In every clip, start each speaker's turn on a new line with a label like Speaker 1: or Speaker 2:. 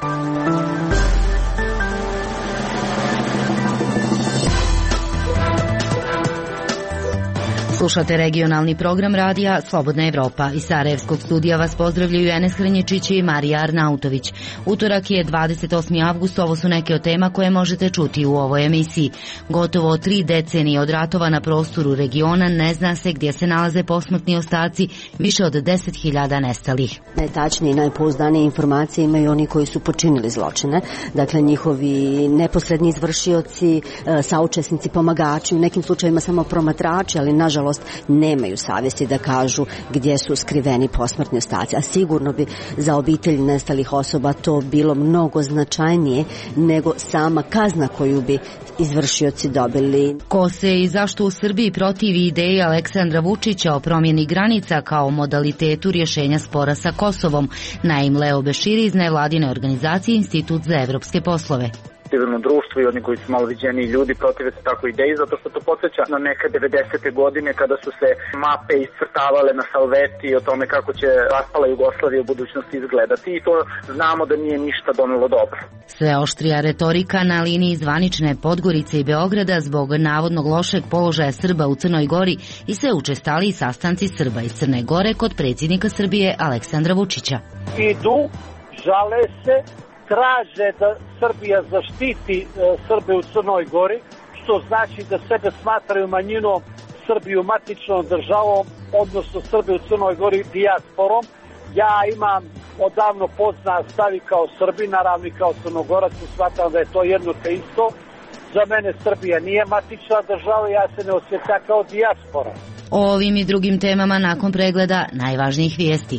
Speaker 1: Slušate regionalni program radija Slobodna Evropa. Iz Sarajevskog studija vas pozdravljaju Enes Hranjičić i Marija Arnautović. Utorak je 28. avgust, ovo su neke od tema koje možete čuti u ovoj emisiji. Gotovo 3 decenije od ratova na prostoru regiona ne zna se gdje se nalaze posmrtni ostaci više od 10.000 nestalih.
Speaker 2: Najtačnije i najpouzdanije informacije imaju oni koji su počinili zločine, dakle njihovi neposredni izvršioci, saučesnici, pomagači, u nekim slučajevima samo promatrači, ali nažalost nemaju savjesti da kažu gdje su skriveni posmrtni ostaci, a sigurno bi za obitelj nestalih osoba to bilo mnogo značajnije nego sama kazna koju bi izvršioci dobili.
Speaker 1: Ko se i zašto u Srbiji protivi ideji Aleksandra Vučića o promjeni granica kao modalitetu rješenja spora sa Kosovom? Naim Leo Beširi iz nevladine organizacije Institut za evropske poslove.
Speaker 3: Civilno društvo i oni koji su malo viđeniji ljudi protive se takvoj ideji, zato što to podsjeća na neke 90. godine kada su se mape iscrtavale na salveti o tome kako će raspala Jugoslavija u budućnosti izgledati i to znamo da nije ništa donelo dobro.
Speaker 1: Sve oštrija retorika na liniji zvanične Podgorice i Beograda zbog navodnog lošeg položaja Srba u Crnoj Gori i sve učestaliji sastanci Srba iz Crne Gore kod predsjednika Srbije Aleksandra Vučića.
Speaker 4: Idu, žale se, traže da Srbija zaštiti Srbe u Crnoj Gori, što znači da sebe smatraju manjinom, Srbiju matičnom državom, odnosno Srbe u Crnoj Gori dijasporom. Ja imam odavno poznat stav i kao Srbin, naravno i kao Crnogorac, smatram da je to jedno te isto. Za mene Srbija nije matična država, ja se ne osjećam kao dijaspora.
Speaker 1: O ovim i drugim temama nakon pregleda najvažnijih vijesti.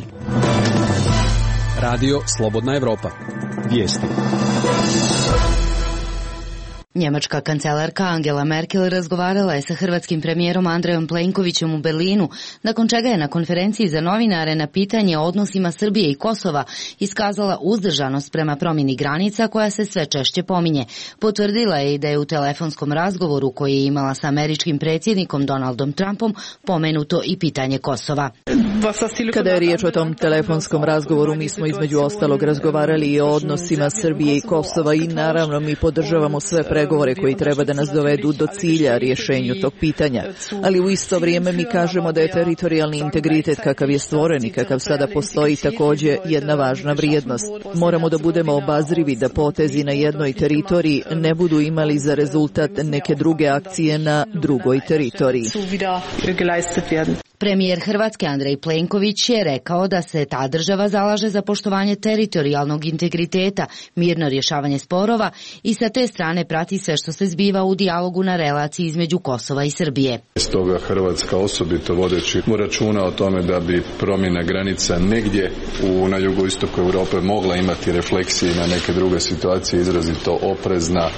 Speaker 5: Radio Slobodna Evropa. Vijesti.
Speaker 1: Njemačka kancelarka Angela Merkel razgovarala je sa hrvatskim premijerom Andrejom Plenkovićem u Berlinu, nakon čega je na konferenciji za novinare na pitanje o odnosima Srbije i Kosova iskazala uzdržanost prema promjeni granica koja se sve češće pominje. Potvrdila je i da je u telefonskom razgovoru koji je imala sa američkim predsjednikom Donaldom Trumpom pomenuto i pitanje Kosova.
Speaker 6: Kada je riječ o tom telefonskom razgovoru, mi smo između ostalog razgovarali i o odnosima Srbije i Kosova i naravno mi podržavamo sve pregovore koji treba da nas dovedu do cilja rješenju tog pitanja. Ali u isto vrijeme mi kažemo da je teritorijalni integritet kakav je stvoren i kakav sada postoji također jedna važna vrijednost. Moramo da budemo obazrivi da potezi na jednoj teritoriji ne budu imali za rezultat neke druge akcije na drugoj teritoriji.
Speaker 1: Premijer Hrvatske Andrej Plenković je rekao da se ta država zalaže za poštovanje teritorijalnog integriteta, mirno rješavanje sporova i sa te strane prati sve što se zbiva u dijalogu na relaciji između Kosova i Srbije.
Speaker 7: Stoga Hrvatska osobito vodeći računa o tome da bi promjena granica negdje na jugoistoku Europe mogla imati refleksije na neke druge situacije, izrazito oprezna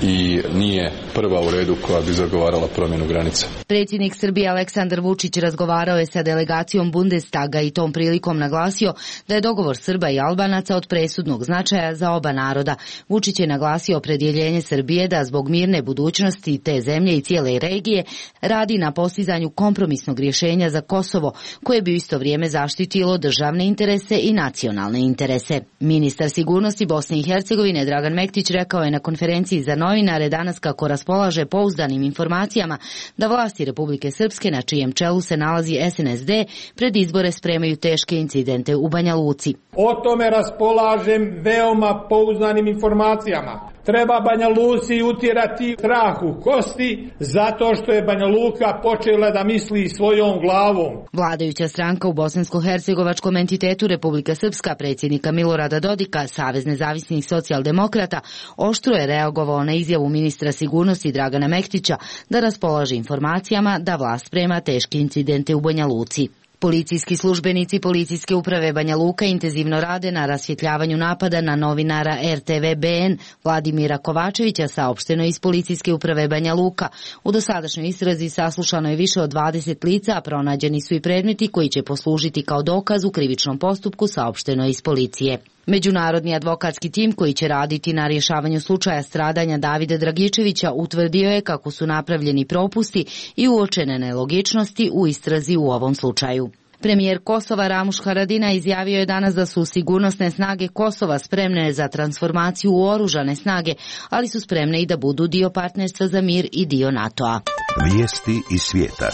Speaker 7: i nije prva u redu koja bi zagovarala promjenu granica.
Speaker 1: Predsjednik Srbije Aleksandar Vučić razgovarao je sa delegacijom Bundestaga i tom prilikom naglasio da je dogovor Srba i Albanaca od presudnog značaja za oba naroda. Vučić je naglasio opredjeljenje Srbije da zbog mirne budućnosti te zemlje i cijele regije radi na postizanju kompromisnog rješenja za Kosovo, koje bi u isto vrijeme zaštitilo državne interese i nacionalne interese. Ministar sigurnosti Bosne i Hercegovine Dragan Mektić rekao je na konferenciji za novinare danas kako raspolaže pouzdanim informacijama da vlasti Republike Srpske, na čijem čelu se nalazi SNSD, pred izbore spremaju teške incidente u Banja Luci.
Speaker 8: O tome raspolažem veoma pouzdanim informacijama. Treba Banja Luci utjerati strah u kosti zato što je Banja Luka počela da misli svojom glavom.
Speaker 1: Vladajuća stranka u bosansko-hercegovačkom entitetu Republika Srpska predsjednika Milorada Dodika, Savez nezavisnih socijaldemokrata, oštro je reagovao na izjavu ministra sigurnosti Dragana Mektića da raspolaže informacijama da vlast sprema teške incidente u Banja Luci. Policijski službenici Policijske uprave Banja Luka intenzivno rade na rasvjetljavanju napada na novinara RTV BN Vladimira Kovačevića, saopšteno iz Policijske uprave Banja Luka. U dosadašnjoj istrazi saslušano je više od 20 lica, a pronađeni su i predmeti koji će poslužiti kao dokaz u krivičnom postupku, saopšteno iz policije. Međunarodni advokatski tim koji će raditi na rješavanju slučaja stradanja Davida Dragičevića utvrdio je kako su napravljeni propusti i uočene nelogičnosti u istrazi u ovom slučaju. Premijer Kosova Ramuš Haradinaj izjavio je danas da su sigurnosne snage Kosova spremne za transformaciju u oružane snage, ali su spremne i da budu dio partnerstva za mir i dio NATO-a.
Speaker 9: Vijesti iz svijeta.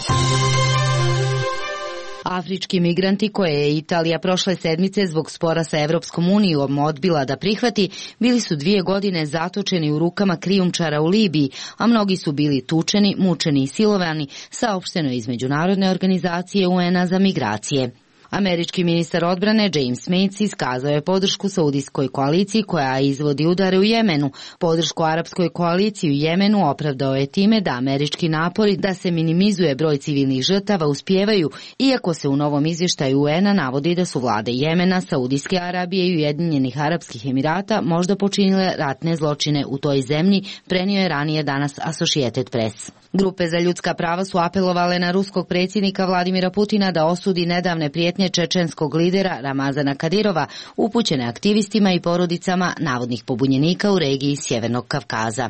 Speaker 1: Afrički migranti koje je Italija prošle sedmice zbog spora sa Evropskom unijom odbila da prihvati, bili su 2 godine zatočeni u rukama krijumčara u Libiji, a mnogi su bili tučeni, mučeni i silovani, saopšteno iz Međunarodne organizacije UN-a za migracije. Američki ministar odbrane James Mattis iskazao je podršku saudijskoj koaliciji koja izvodi udare u Jemenu. Podršku arapskoj koaliciji u Jemenu opravdao je time da američki napori da se minimizuje broj civilnih žrtava uspijevaju, iako se u novom izvještaju UN-a navodi da su vlade Jemena, Saudijske Arabije i Ujedinjenih Arapskih Emirata možda počinile ratne zločine u toj zemlji, prenio je ranije danas Associated Press. Grupe za ljudska prava su apelovale na ruskog predsjednika Vladimira Putina da osudi nedavne prijetnje čečenskog lidera Ramazana Kadirova upućene aktivistima i porodicama navodnih pobunjenika u regiji Sjevernog Kavkaza.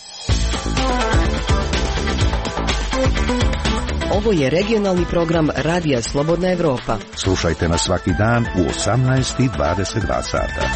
Speaker 10: Ovo je regionalni program Radija Slobodna Evropa.
Speaker 9: Slušajte nas svaki dan u 18:22 sata.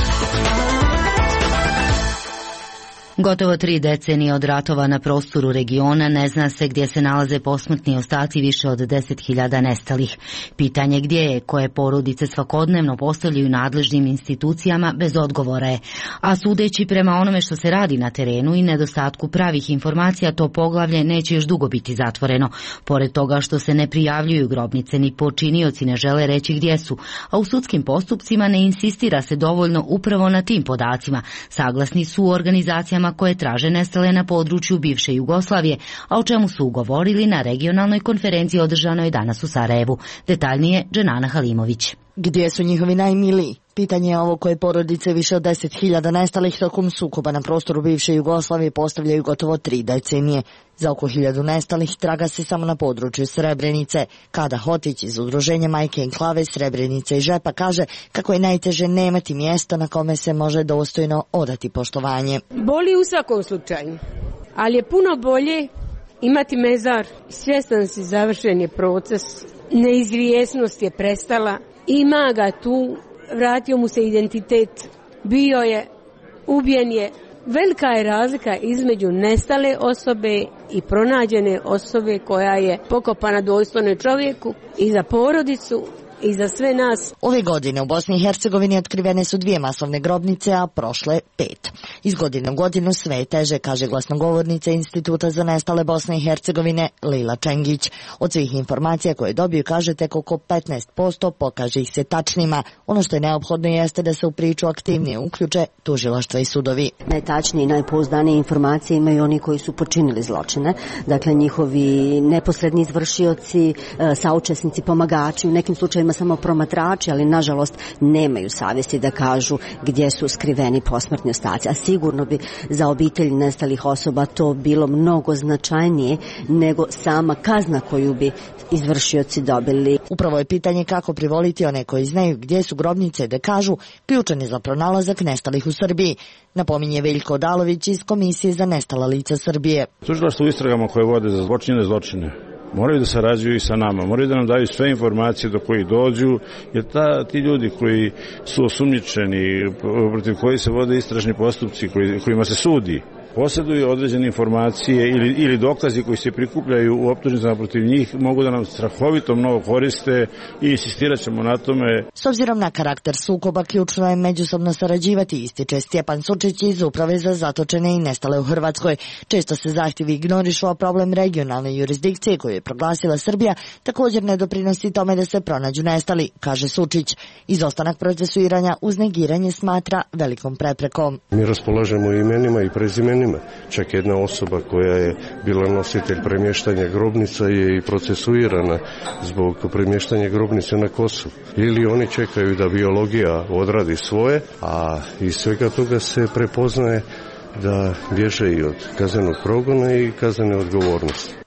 Speaker 1: Gotovo 3 decenije od ratova na prostoru regiona ne zna se gdje se nalaze posmrtni ostaci više od 10.000 nestalih. Pitanje gdje je, koje porodice svakodnevno postavljaju nadležnim institucijama, bez odgovora je. A sudeći prema onome što se radi na terenu i nedostatku pravih informacija, to poglavlje neće još dugo biti zatvoreno. Pored toga što se ne prijavljuju grobnice, ni počinioci ne žele reći gdje su, a u sudskim postupcima ne insistira se dovoljno upravo na tim podacima. Saglasni su u organizacijama koje traže nestale na području bivše Jugoslavije, a o čemu su ugovorili na regionalnoj konferenciji održanoj danas u Sarajevu. Detaljnije Dženana Halimović.
Speaker 11: Gdje su njihovi najmiliji? Pitanje je ovo koje porodice više od 10.000 nestalih tokom sukoba na prostoru bivše Jugoslavije postavljaju gotovo 3 decenije. Za oko 1000 nestalih traga se samo na području Srebrenice. Kada Hotić iz udruženja Majke Enklave Srebrenice i Žepa kaže kako je najteže nemati mjesto na kome se može dostojno odati poštovanje.
Speaker 12: Boli u svakom slučaju, ali je puno bolje imati mezar. Svjestan si, završen je proces, neizvjesnost je prestala, ima ga tu, vratio mu se identitet, bio je, ubijen je. Velika je razlika između nestale osobe i pronađene osobe koja je pokopana dostojno čovjeku, i za porodicu i za sve nas.
Speaker 11: Ove godine u Bosni i Hercegovini otkrivene su 2 masovne grobnice, a prošle 5. Iz godine u godinu sve je teže, kaže glasnogovornica Instituta za nestale Bosne i Hercegovine Lila Čengić. Od svih informacija koje dobiju, kaže, tek oko 15% pokaže ih se tačnima. Ono što je neophodno jeste da se u priču aktivnije uključe tužilaštva i sudovi.
Speaker 2: Najtačnije i najpouzdanije informacije imaju oni koji su počinili zločine. Dakle, njihovi neposredni izvršioci, saučesnici, pomagači, u nekim slučajevima samo promatrači, ali nažalost nemaju savjesti da kažu gdje su skriveni posmrtni ostaci. A sigurno bi za obitelj nestalih osoba to bilo mnogo značajnije nego sama kazna koju bi izvršioci dobili.
Speaker 11: Upravo je pitanje kako privoliti one koji znaju gdje su grobnice da kažu ključan je za pronalazak nestalih u Srbiji, napominje Veljko Odalović iz Komisije za nestala lica Srbije.
Speaker 13: Tužilaštvo u istragama koje vode za zločine moraju da sarađuju i sa nama, moraju da nam daju sve informacije do kojih dođu, jer ti ljudi koji su osumnjičeni, protiv koji se vode istražni postupci, kojima se sudi, posjeduju određene informacije ili dokazi koji se prikupljaju u optužnicama protiv njih, mogu da nam strahovito mnogo koriste i insistirat ćemo na tome.
Speaker 11: S obzirom na karakter sukoba, ključno je međusobno sarađivati, ističe Stjepan Sučić iz Uprave za zatočene i nestale u Hrvatskoj. Često se zahtjevi ignorišu, a problem regionalne jurisdikcije koju je proglasila Srbija također ne doprinosi tome da se pronađu nestali, kaže Sučić. Izostanak procesuiranja uz negiranje smatra velikom preprekom.
Speaker 14: Mi raspolažemo imenima i prezimenima. Čak jedna osoba koja je bila nositelj premještanja grobnica je i procesuirana zbog premještanja grobnice na Kosovu. Ili oni čekaju da biologija odradi svoje, a iz svega toga se prepoznaje da bježe i od kaznenog progona i kaznene odgovornosti.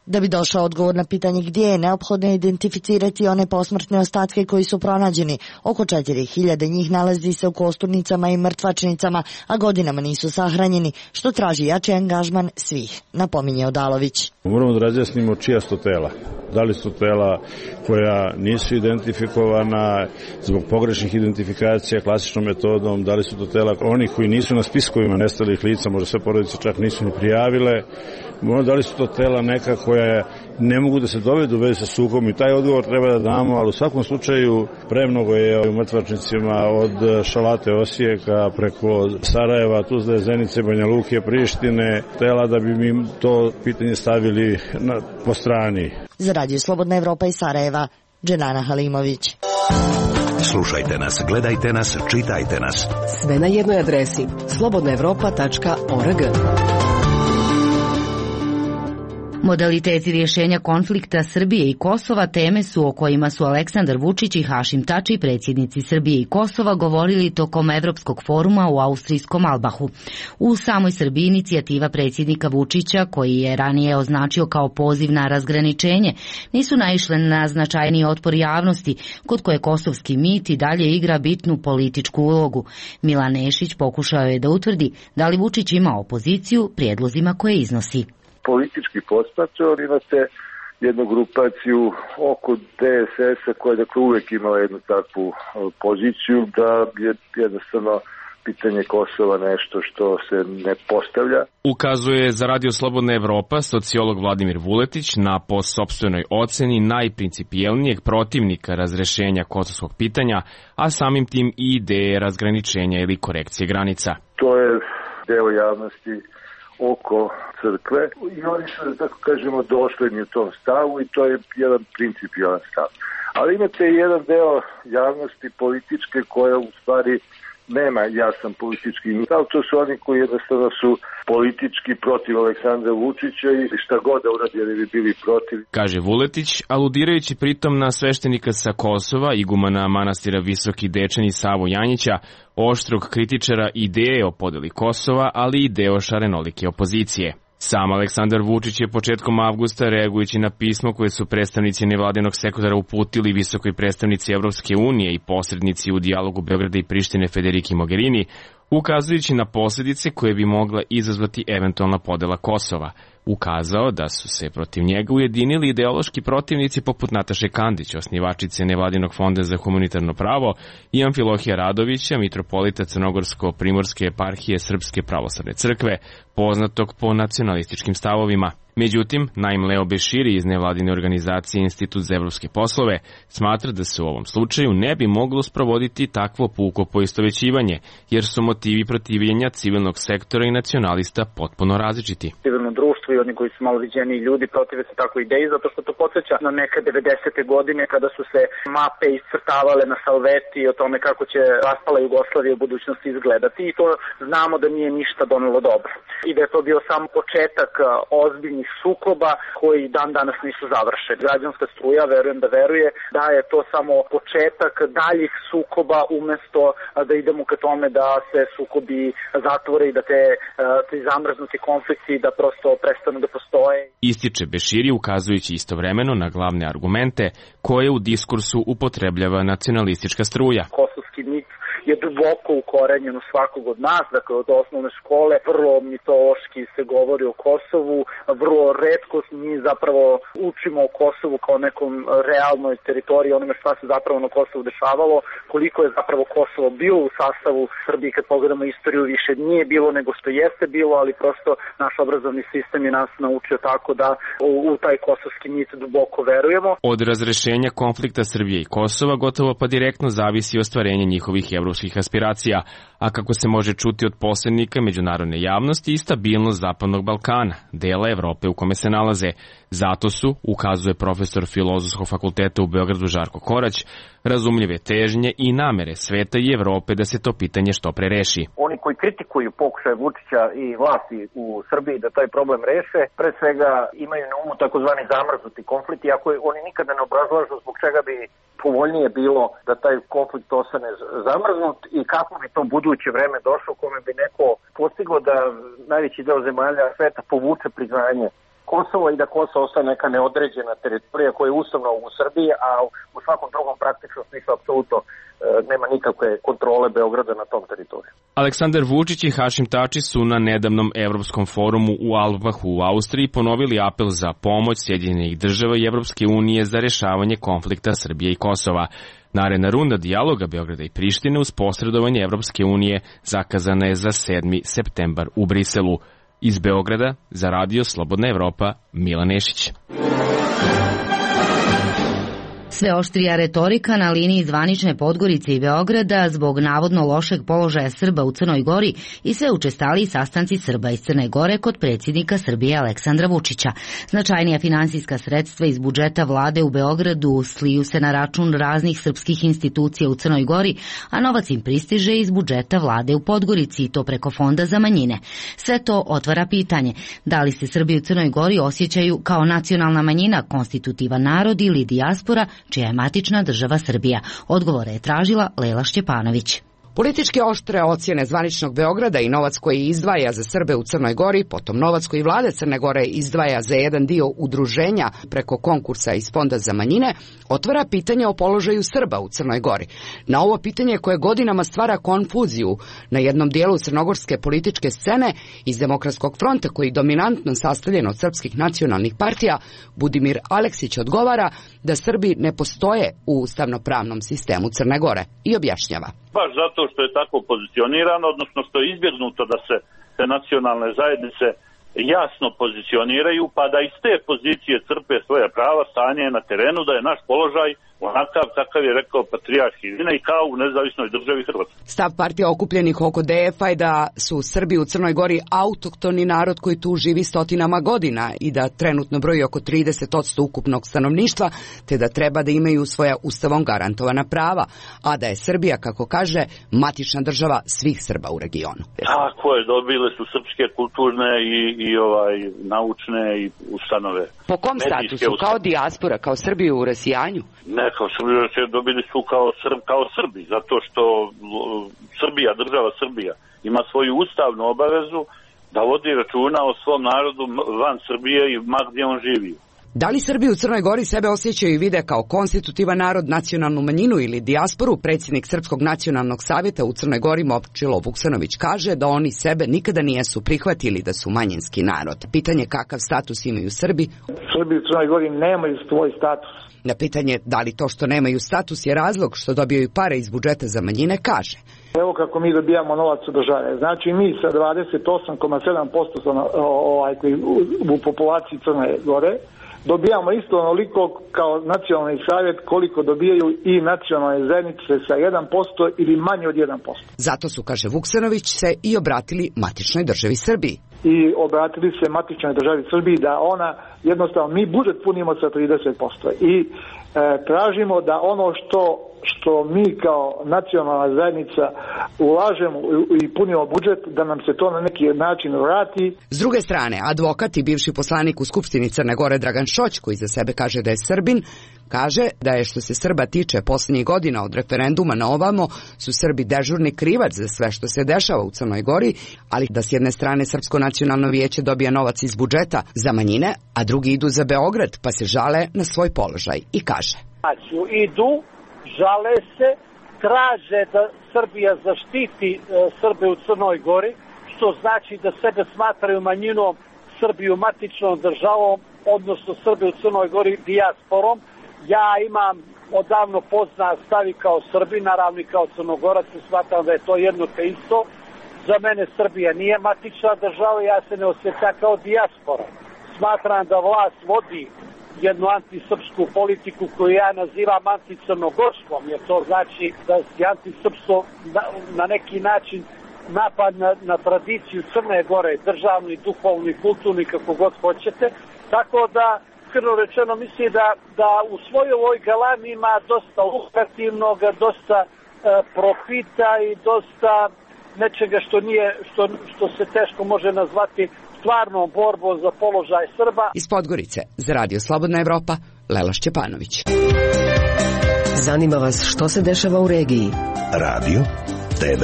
Speaker 11: Da bi došao odgovor na pitanje gdje je, neophodno identificirati one posmrtne ostatke koji su pronađeni. Oko 4000 njih nalazi se u kosturnicama i mrtvačnicama, a godinama nisu sahranjeni, što traži jači angažman svih, napominje Odalović.
Speaker 13: Moramo da razjasnimo čija su to tela. Da li su tela koja nisu identifikovana zbog pogrešnih identifikacija klasičnom metodom, da li su to tela onih koji nisu na spiskovima nestalih lica, možda sve porodice čak nisu ni prijavile, da li su to tela neka koja ne mogu da se dovedu u vezi sa sukobom i taj odgovor treba da damo, ali u svakom slučaju premnogo je u mrtvačnicima od Šalate, Osijeka preko Sarajeva, Tuzle, Zenice, Banja Luke, Prištine, tela da bi mi to pitanje stavili po strani.
Speaker 11: Za Radio Slobodna Evropa iz Sarajeva, Dženana Halimović.
Speaker 9: Slušajte nas, gledajte nas, čitajte nas.
Speaker 10: Sve na jednoj adresi slobodnaevropa.org.
Speaker 1: Modaliteti rješenja konflikta Srbije i Kosova teme su o kojima su Aleksandar Vučić i Hašim Tači, predsjednici Srbije i Kosova, govorili tokom Evropskog foruma u austrijskom Albahu. U samoj Srbiji inicijativa predsjednika Vučića, koji je ranije označio kao poziv na razgraničenje, nisu naišle na značajniji otpor javnosti, kod koje kosovski mit i dalje igra bitnu političku ulogu. Milan Nešić pokušao je da utvrdi da li Vučić ima opoziciju prijedlozima koje iznosi.
Speaker 15: Politički posmatrano imate jednu grupaciju oko DSS-a koja je dakle uvek imala jednu takvu poziciju da je jednostavno pitanje Kosova nešto što se ne postavlja.
Speaker 16: Ukazuje za Radio Slobodna Evropa sociolog Vladimir Vuletić na po sopstvenoj oceni najprincipijelnijeg protivnika razrešenja kosovskog pitanja, a samim tim i ideje razgraničenja ili korekcije granica.
Speaker 15: To je deo javnosti oko crkve i oni su, da tako kažemo, došli u tom stavu i to je jedan principijalan stav. Ali imate jedan deo javnosti političke koja u stvari nema jasan politički stav, to su oni koji jednostavno su politički protiv Aleksandra Vučića i šta god da uradi da bi bili protiv.
Speaker 16: Kaže Vuletić, aludirajući pritom na sveštenika sa Kosova, igumana manastira Visoki Dečani Savu Janjića, oštrog kritičara ideje o podeli Kosova, ali i deo šarenolike opozicije. Sam Aleksandar Vučić je početkom avgusta, reagujući na pismo koje su predstavnici nevladinog sektora uputili visokoj predstavnici Evropske unije i posrednici u dijalogu Beograda i Prištine Federiki Mogherini, ukazujući na posljedice koje bi mogla izazvati eventualna podela Kosova, ukazao da su se protiv njega ujedinili ideološki protivnici poput Nataše Kandić, osnivačice Nevladinog fonda za humanitarno pravo, i Amfilohija Radovića, mitropolita Crnogorsko-primorske eparhije Srpske pravoslavne crkve, poznatog po nacionalističkim stavovima. Međutim, Naim Leo Beširi iz nevladine organizacije Institut za evropske poslove smatra da se u ovom slučaju ne bi moglo sprovoditi takvo puko poistovećivanje, jer su motivi protivljenja civilnog sektora i nacionalista potpuno različiti.
Speaker 3: Civilno društvo i oni koji su malo viđeniji ljudi protive se takvoj ideji, zato što to podsjeća na neke 90. godine kada su se mape iscrtavale na salveti o tome kako će raspala Jugoslavija u budućnosti izgledati i to znamo da nije ništa donelo dobro. I da je to bio samo početak ozbiljnih sukoba koji dan danas nisu završeni. Građanska struja, verujem da veruje, da je to samo početak daljih sukoba umesto da idemo ka tome da se sukobi zatvore i da te zamrznuti konflikti da prosto prestanu da postoje.
Speaker 16: Ističe Beširi, ukazujući istovremeno na glavne argumente koje u diskursu upotrebljava nacionalistička struja.
Speaker 3: Kosovski mit je duboko ukorenjen u svakog od nas, dakle od osnovne škole, vrlo mitološki se govori o Kosovu, vrlo retko mi zapravo učimo o Kosovu kao nekom realnoj teritoriji, onome šta se zapravo na Kosovu dešavalo, koliko je zapravo Kosovo bilo u sastavu Srbije, kad pogledamo istoriju, više nije bilo nego što jeste bilo, ali prosto naš obrazovni sistem je nas naučio tako da u taj kosovski mit duboko verujemo.
Speaker 16: Od razrešenja konflikta Srbije i Kosova gotovo pa direktno zavisi ostvarenje njihovih evropskih aspiracija, a kako se može čuti od posrednika međunarodne javnosti i stabilnost Zapadnog Balkana, dela Evrope u kome se nalaze. Zato su, ukazuje profesor Filozofskog fakulteta u Beogradu Žarko Korać, razumljive težnje i namere sveta i Evrope da se to pitanje što pre reši.
Speaker 17: Oni koji kritikuju pokušaj Vučića i vlasti u Srbiji da taj problem reše, pre svega imaju na umu takozvani zamrznuti konflikt, iako oni nikada ne obrazlažu zbog čega bi povoljnije bilo da taj konflikt ostane zamrznut i kako bi to buduće vreme došlo kome bi neko postiglo da najveći deo zemalja sveta povuče priznanje Kosovo i da Kosovo ostane neka neodređena teritorija koja je ustavna u Srbiji, a u svakom drugom praktičnom smislu apsolutno nema nikakve kontrole Beograda na tom teritoriju.
Speaker 16: Aleksandar Vučić i Hašim Tači su na nedavnom Evropskom forumu u Albahu u Austriji ponovili apel za pomoć Sjedinjenih država i Evropske unije za rešavanje konflikta Srbije i Kosova. Naredna runda dijaloga Beograda i Prištine uz posredovanje Evropske unije zakazana je za 7. septembar u Briselu. Iz Beograda za Radio Slobodna Evropa, Milan Nešić.
Speaker 1: Sve oštrija retorika na liniji zvanične Podgorice i Beograda zbog navodno lošeg položaja Srba u Crnoj Gori i sve učestaliji sastanci Srba iz Crne Gore kod predsjednika Srbije Aleksandra Vučića. Značajnija finansijska sredstva iz budžeta vlade u Beogradu sliju se na račun raznih srpskih institucija u Crnoj Gori, a novac im pristiže iz budžeta vlade u Podgorici i to preko Fonda za manjine. Sve to otvara pitanje da li se Srbi u Crnoj Gori osjećaju kao nacionalna manjina, konstitutivan narod ili dijaspora, čija je matična država Srbija. Odgovore je tražila Lela Šćepanović.
Speaker 18: Političke oštre ocjene zvaničnog Beograda i novac koji izdvaja za Srbe u Crnoj Gori, potom novac koji vlade Crne Gore izdvaja za jedan dio udruženja preko konkursa iz Fonda za manjine, otvara pitanje o položaju Srba u Crnoj Gori. Na ovo pitanje koje godinama stvara konfuziju na jednom dijelu crnogorske političke scene iz Demokratskog fronta koji je dominantno sastavljen od srpskih nacionalnih partija, Budimir Aleksić odgovara da Srbi ne postoje u ustavno-pravnom sistemu Crne Gore i objašnjava.
Speaker 19: Baš zato što je tako pozicionirano, odnosno što je izbjegnuto da se te nacionalne zajednice jasno pozicioniraju, pa da iz te pozicije crpe svoje prava, stanje na terenu, da je naš položaj onakav kakav je rekao patrijarh Ilina i kao u nezavisnoj državi Hrvatske.
Speaker 18: Stav partija okupljenih oko DF-a je da su Srbi u Crnoj Gori autohtoni narod koji tu živi stotinama godina i da trenutno broji oko 30% ukupnog stanovništva, te da treba da imaju svoja ustavom garantovana prava, a da je Srbija, kako kaže, matična država svih Srba u regionu.
Speaker 19: Tako je, dobile su srpske kulturne i naučne i ustanove.
Speaker 18: Po kom statusu? Kao dijaspora, kao Srbi u rasijanju?
Speaker 19: Ne, kao Srbi dobili su kao Srbi, zato što Srbija, država Srbija, ima svoju ustavnu obavezu da vodi računa o svom narodu van Srbije i ma gdje on živi.
Speaker 18: Da li Srbi u Crnoj Gori sebe osjećaju i vide kao konstitutivan narod, nacionalnu manjinu ili dijasporu? Predsjednik Srpskog nacionalnog savjeta u Crnoj Gori Momčilo Vuksanović kaže da oni sebe nikada nijesu prihvatili da su manjinski narod. Pitanje kakav status imaju Srbi?
Speaker 20: Srbi u Crnoj Gori nemaju svoj status.
Speaker 18: Na pitanje da li to što nemaju status je razlog što dobijaju pare iz budžeta za manjine, kaže:
Speaker 20: Evo kako mi dobijamo novac od države. Znači mi sa 28,7% u populaciji Crne Gore dobijamo isto onoliko kao nacionalni savjet koliko dobijaju i nacionalne zajednice sa 1% ili manje od 1%.
Speaker 18: Zato su, kaže Vuksanović, se i obratili matičnoj državi Srbiji.
Speaker 20: I obratili se matičnoj državi Srbiji da ona, jednostavno, mi budžet punimo sa 30% i tražimo da ono što mi kao nacionalna zajednica ulažemo i punimo budžet, da nam se to na neki način vrati.
Speaker 18: S druge strane, advokat i bivši poslanik u Skupštini Crne Gore Dragan Šoć, koji za sebe kaže da je Srbin, kaže da je što se Srba tiče posljednjih godina od referenduma na ovamo su Srbi dežurni krivac za sve što se dešava u Crnoj Gori, ali da s jedne strane Srpsko nacionalno vijeće dobija novac iz budžeta za manjine, a drugi idu za Beograd pa se žale na svoj položaj i kaže:
Speaker 4: Idu, žale se, traže da Srbija zaštiti Srbe u Crnoj Gori, što znači da sebe smatraju manjinom, Srbiju matičnom državom, odnosno Srbe u Crnoj Gori dijasporom. Ja imam odavno poznat stavi kao Srbin, naravno i kao Crnogorac, i smatram da je to jedno te isto. Za mene Srbija nije matična država, ja se ne osjećam kao dijaspora. Smatram da vlast vodi jednu antisrpsku politiku koju ja nazivam anticrnogorskom, jer to znači da je antisrpstvo na neki način napad na tradiciju Crne Gore, državni, duhovni, kulturni, kako god hoćete. Tako da, iskreno rečeno, mislim da u svojoj ovoj galami ima dosta lukrativnog, dosta profita i dosta nečega što se teško može nazvati stvarnom borbom za položaj Srba.
Speaker 18: Iz Podgorice za Radio Slobodna Evropa, Lela Šćepanović.
Speaker 10: Zanima vas što se dešava u regiji?
Speaker 9: Radio, TV,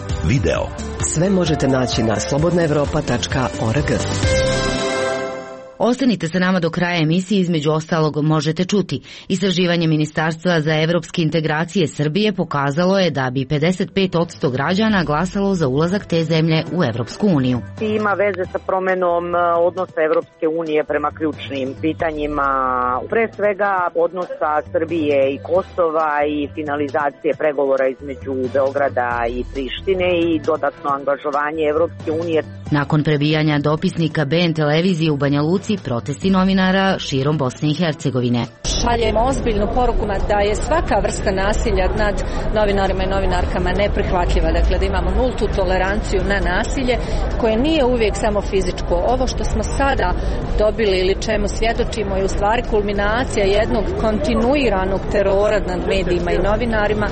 Speaker 9: video.
Speaker 10: Sve možete naći na slobodnaevropa.org.
Speaker 1: Ostanite sa nama do kraja emisije, između ostalog možete čuti. Istraživanje Ministarstva za evropske integracije Srbije pokazalo je da bi 55% građana glasalo za ulazak te zemlje u Evropsku uniju.
Speaker 21: Ima veze sa promenom odnosa Evropske unije prema ključnim pitanjima, pre svega odnosa Srbije i Kosova i finalizacije pregovora između Beograda i Prištine i dodatno angažovanje Evropske unije.
Speaker 1: Nakon prebijanja dopisnika BN televizije u Banja Luci, protesti novinara širom Bosne i Hercegovine.
Speaker 22: Šaljemo ozbiljnu poruku da je svaka vrsta nasilja nad novinarima i novinarkama neprihvatljiva. Dakle, da imamo nultu toleranciju na nasilje koje nije uvijek samo fizičko. Ovo što smo sada dobili ili čemu svjedočimo je u stvari kulminacija jednog kontinuiranog terora nad medijima i novinarima.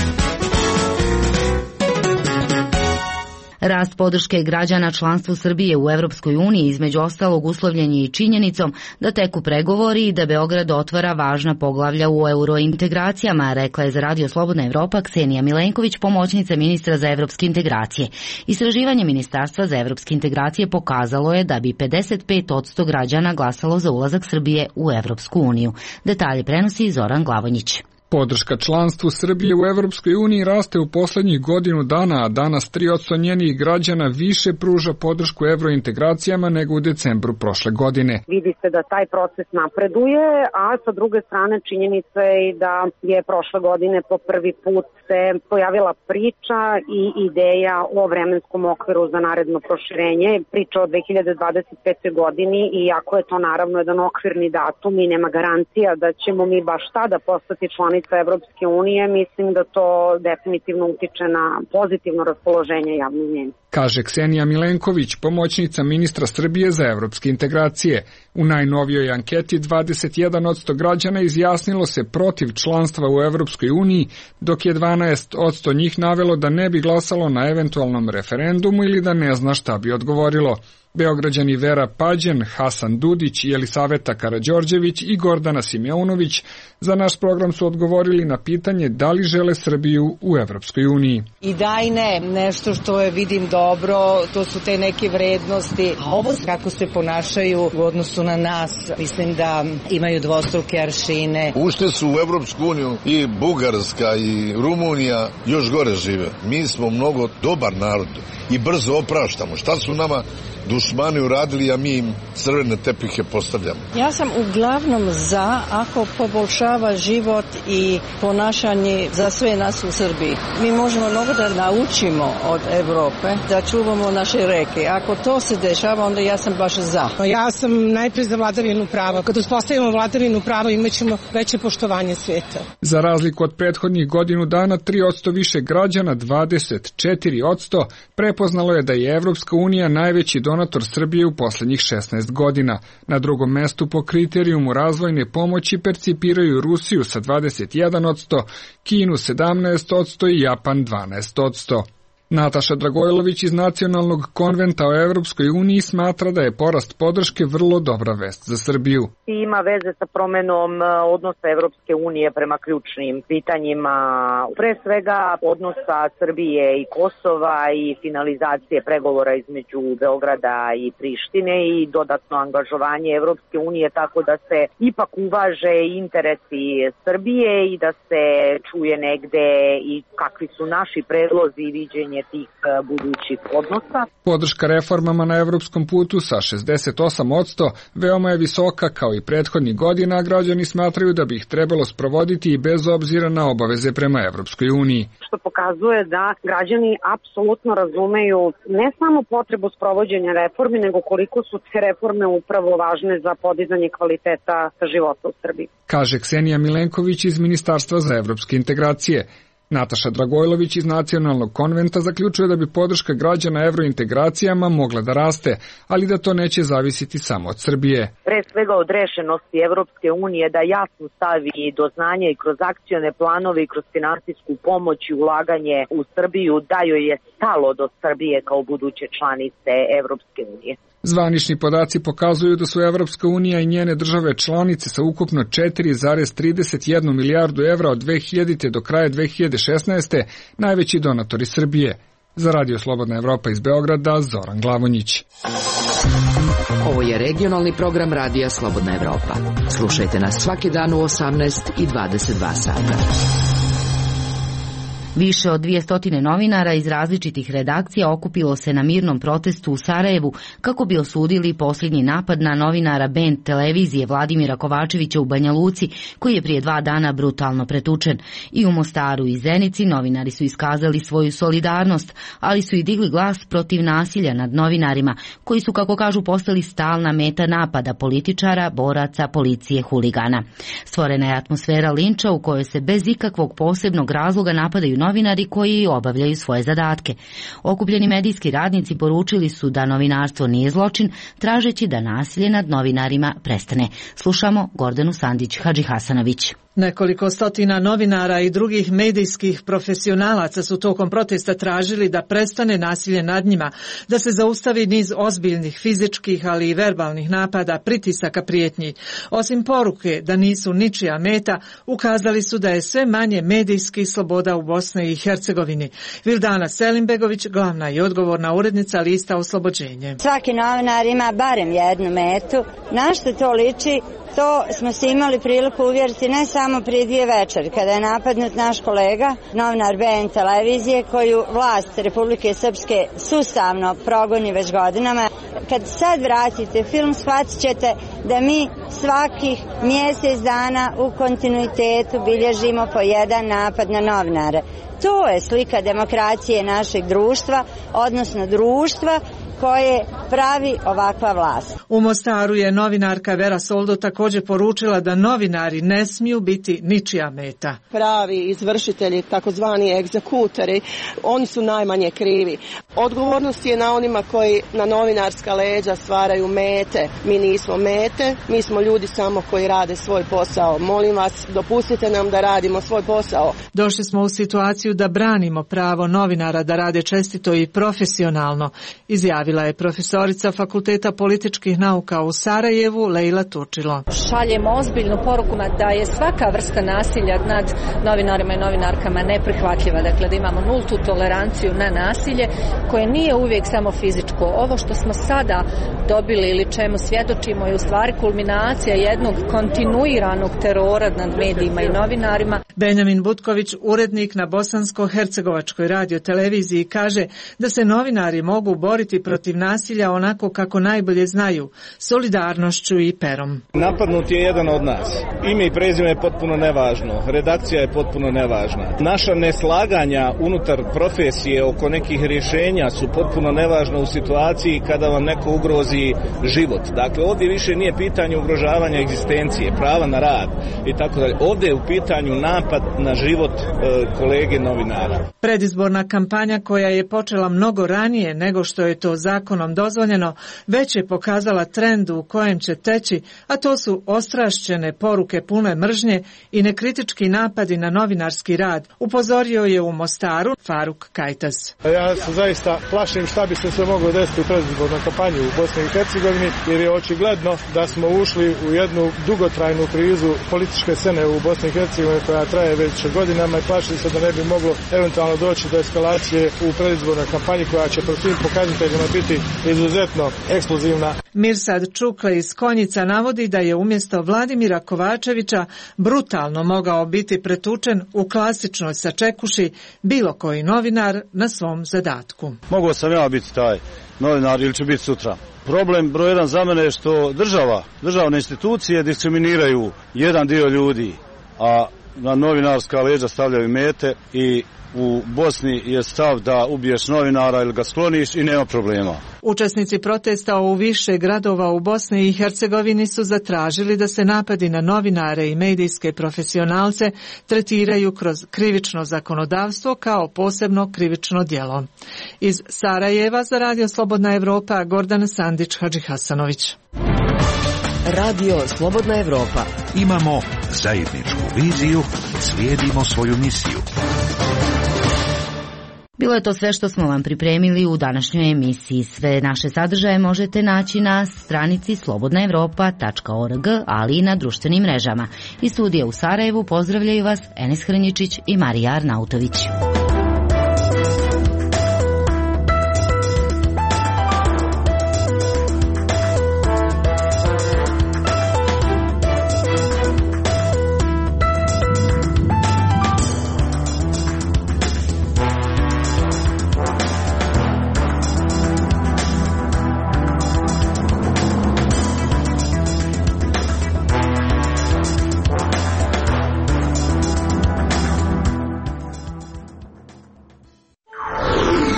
Speaker 1: Rast podrške građana članstvu Srbije u Evropskoj uniji između ostalog uslovljen je i činjenicom da teku pregovori i da Beograd otvara važna poglavlja u eurointegracijama, rekla je za Radio Slobodna Evropa Ksenija Milenković, pomoćnica ministra za evropske integracije. Istraživanje Ministarstva za evropske integracije pokazalo je da bi 55% građana glasalo za ulazak Srbije u Evropsku uniju. Detalje prenosi Zoran Glavonjić.
Speaker 23: Podrška članstvu Srbije u Evropskoj uniji raste u poslednjih godinu dana, a danas 3% njenih građana više pruža podršku evrointegracijama nego u decembru prošle godine.
Speaker 21: Vidi se da taj proces napreduje, a sa druge strane činjenica je i da je prošle godine po prvi put se pojavila priča i ideja o vremenskom okviru za naredno proširenje, priča o 2025. godini, i iako je to naravno jedan okvirni datum i nema garancija da ćemo mi baš tada postati članice Evropske unije, mislim da to definitivno utiče na pozitivno raspoloženje javnog mnjenja.
Speaker 23: Kaže Ksenija Milenković, pomoćnica ministra Srbije za evropske integracije. U najnovijoj anketi 21% građana izjasnilo se protiv članstva u Evropskoj uniji, dok je 12% njih navelo da ne bi glasalo na eventualnom referendumu ili da ne zna šta bi odgovorilo. Beograđani Vera Pađen, Hasan Dudić, Jelisaveta Karađorđević i Gordana Simeunović za naš program su odgovorili na pitanje da li žele Srbiju u Evropskoj uniji.
Speaker 24: I da i ne, nešto što je vidim dobro, to su te neke vrednosti. Ovo kako se ponašaju u odnosu na nas, mislim da imaju dvostruke aršine.
Speaker 25: Ušli su u Evropsku uniju i Bugarska i Rumunija još gore žive. Mi smo mnogo dobar narod i brzo opraštamo. Šta su nama dušmani uradili, a mi im crvene tepihe postavljamo.
Speaker 24: Ja sam uglavnom za, ako poboljšava život i ponašanje za sve nas u Srbiji. Mi možemo mnogo da naučimo od Evrope, da čuvamo naše reke. Ako to se dešava, onda ja sam baš za.
Speaker 26: Ja sam najprej za vladavinu prava. Kad uspostavimo vladavinu prava, imaćemo veće poštovanje svijeta.
Speaker 23: Za razliku od prethodnih godinu dana, 3% više građana, 24%, prepoznalo je da je Evropska unija najveći donator Srbije u poslednjih 16 godina. Na drugom mestu po kriterijumu razvojne pomoći percipiraju Rusiju sa 21%, Kinu 17% i Japan 12%. Nataša Dragojlović iz Nacionalnog konventa o Evropskoj uniji smatra da je porast podrške vrlo dobra vest za Srbiju.
Speaker 21: Ima veze sa promenom odnosa Evropske unije prema ključnim pitanjima, pre svega odnosa Srbije i Kosova i finalizacije pregovora između Beograda i Prištine i dodatno angažovanje Evropske unije, tako da se ipak uvaže interesi Srbije i da se čuje negde i kakvi su naši predlozi i viđenje tih budućih odnosa.
Speaker 23: Podrška reformama na evropskom putu sa 68% veoma je visoka kao i prethodnih godina, a građani smatraju da bi ih trebalo sprovoditi i bez obzira na obaveze prema Evropskoj uniji.
Speaker 21: Što pokazuje da građani apsolutno razumeju ne samo potrebu sprovođenja reformi, nego koliko su te reforme upravo važne za podizanje kvaliteta života u Srbiji.
Speaker 23: Kaže Ksenija Milenković iz Ministarstva za evropske integracije. Nataša Dragojlović iz Nacionalnog konventa zaključuje da bi podrška građana evrointegracijama mogla da raste, ali da to neće zavisiti samo od Srbije.
Speaker 21: Pre svega od rešenosti Evropske unije da jasno stavi do znanja i kroz akcione planove i kroz finansijsku pomoć i ulaganje u Srbiju, da joj je stalo do Srbije kao buduće članice Evropske unije.
Speaker 23: Zvanični podaci pokazuju da su Evropska unija i njene države članice sa ukupno 4,31 milijardu evra od 2000. do kraja 2016. najveći donatori Srbije. Za Radio Slobodna Evropa iz Beograda, Zoran Glavonjić.
Speaker 10: Ovo je regionalni program Radija Slobodna Evropa. Slušajte nas svaki dan u 18 i 22 sata.
Speaker 1: Više od 200 novinara iz različitih redakcija okupilo se na mirnom protestu u Sarajevu kako bi osudili posljednji napad na novinara Bend televizije Vladimira Kovačevića u Banja Luci, koji je prije 2 dana brutalno pretučen. I u Mostaru i Zenici novinari su iskazali svoju solidarnost, ali su i digli glas protiv nasilja nad novinarima, koji su, kako kažu, postali stalna meta napada političara, boraca, policije, huligana. Stvorena je atmosfera linča u kojoj se bez ikakvog posebnog razloga napadaju novinari koji obavljaju svoje zadatke. Okupljeni medijski radnici poručili su da novinarstvo nije zločin, tražeći da nasilje nad novinarima prestane. Slušamo Gordanu Sandić Hadžihasanović.
Speaker 2: Nekoliko stotina novinara i drugih medijskih profesionalaca su tokom protesta tražili da prestane nasilje nad njima, da se zaustavi niz ozbiljnih fizičkih, ali i verbalnih napada, pritisaka, prijetnji. Osim poruke da nisu ničija meta, ukazali su da je sve manje medijskih sloboda u Bosni i Hercegovini. Vildana Selimbegović, glavna i odgovorna urednica lista Oslobođenje.
Speaker 5: Svaki novinar ima barem jednu metu. Na što to liči? To smo se imali priliku uvjeriti ne samo prije 2 večeri, kada je napadnut naš kolega, novinar BN televizije, koju vlast Republike Srpske sustavno progoni već godinama. Kad sad vratite film, shvatit ćete da mi svakih mjesec dana u kontinuitetu bilježimo po jedan napad na novinare. To je slika demokracije našeg društva, odnosno društva koje pravi ovakva vlast.
Speaker 2: U Mostaru je novinarka Vera Soldo također poručila da novinari ne smiju biti ničija meta.
Speaker 6: Pravi izvršitelji, takozvani egzekutori, oni su najmanje krivi. Odgovornost je na onima koji na novinarska leđa stvaraju mete. Mi nismo mete, mi smo ljudi samo koji rade svoj posao. Molim vas, dopustite nam da radimo svoj posao.
Speaker 2: Došli smo u situaciju da branimo pravo novinara da rade čestito i profesionalno, izjavila je profesorica Fakulteta političkih nauka u Sarajevu Lejla Turčilo.
Speaker 22: Šaljemo ozbiljnu poruku da je svaka vrsta nasilja nad novinarima i novinarkama neprihvatljiva. Dakle, da imamo nultu toleranciju na nasilje koje nije uvijek samo fizičko. Ovo što smo sada dobili ili čemu svjedočimo je u stvari kulminacija jednog kontinuiranog terora nad medijima i novinarima.
Speaker 2: Benjamin Butković, urednik na Bosansko-hercegovačkoj radioteleviziji, kaže da se novinari mogu boriti protiv nasilja onako kako najbolje znaju, solidarnošću i perom.
Speaker 7: Napadnut je jedan od nas. Ime i prezime je potpuno nevažno. Redakcija je potpuno nevažna. Naša neslaganja unutar profesije oko nekih rješenja su potpuno nevažna u situaciji kada vam neko ugrozi život. Dakle, ovdje više nije pitanje ugrožavanja egzistencije, prava na rad i tako dalje. Ovdje je u pitanju napad na život kolege novinara.
Speaker 2: Predizborna kampanja koja je počela mnogo ranije nego što je to zakonom dozvoljeno, već je pokazala trend u kojem će teći, a to su ostrašćene poruke pune mržnje i nekritički napadi na novinarski rad, upozorio je u Mostaru Faruk Kajtas.
Speaker 8: Ja se zaista plašim šta bi se sve moglo desiti u predizbornoj kampanji u Bosni i Hercegovini, jer je očigledno da smo ušli u jednu dugotrajnu krizu političke scene u Bosni i Hercegovini koja traje već godinama i plašim se da ne bi moglo eventualno doći do eskalacije u predizbornoj kampanji koja će po svim pokazateljima biti izuzetno eksplozivna.
Speaker 2: Mirsad Čukle iz Konjica navodi da je umjesto Vladimira Kovačevića brutalno mogao biti pretučen u klasičnoj sačekuši bilo koji novinar na svom zadatku.
Speaker 12: Mogao sam ja biti taj novinar ili ću biti sutra. Problem broj 1 za mene je što državne institucije diskriminiraju jedan dio ljudi, a na novinarska leđa stavljaju mete i u Bosni je stav da ubiješ novinara ili ga skloniš i nema problema.
Speaker 2: Učesnici protesta u više gradova u Bosni i Hercegovini su zatražili da se napadi na novinare i medijske profesionalce tretiraju kroz krivično zakonodavstvo kao posebno krivično djelo. Iz Sarajeva za Radio Slobodna Evropa, Gordana Sandić Hadžihasanović.
Speaker 10: Radio Slobodna Evropa.
Speaker 9: Imamo zajedničku viziju, slijedimo svoju misiju.
Speaker 1: Bilo je to sve što smo vam pripremili u današnjoj emisiji. Sve naše sadržaje možete naći na stranici slobodnaevropa.org, ali i na društvenim mrežama. Iz studija u Sarajevu pozdravljaju vas Enes Hrnjičić i Marija Arnautović.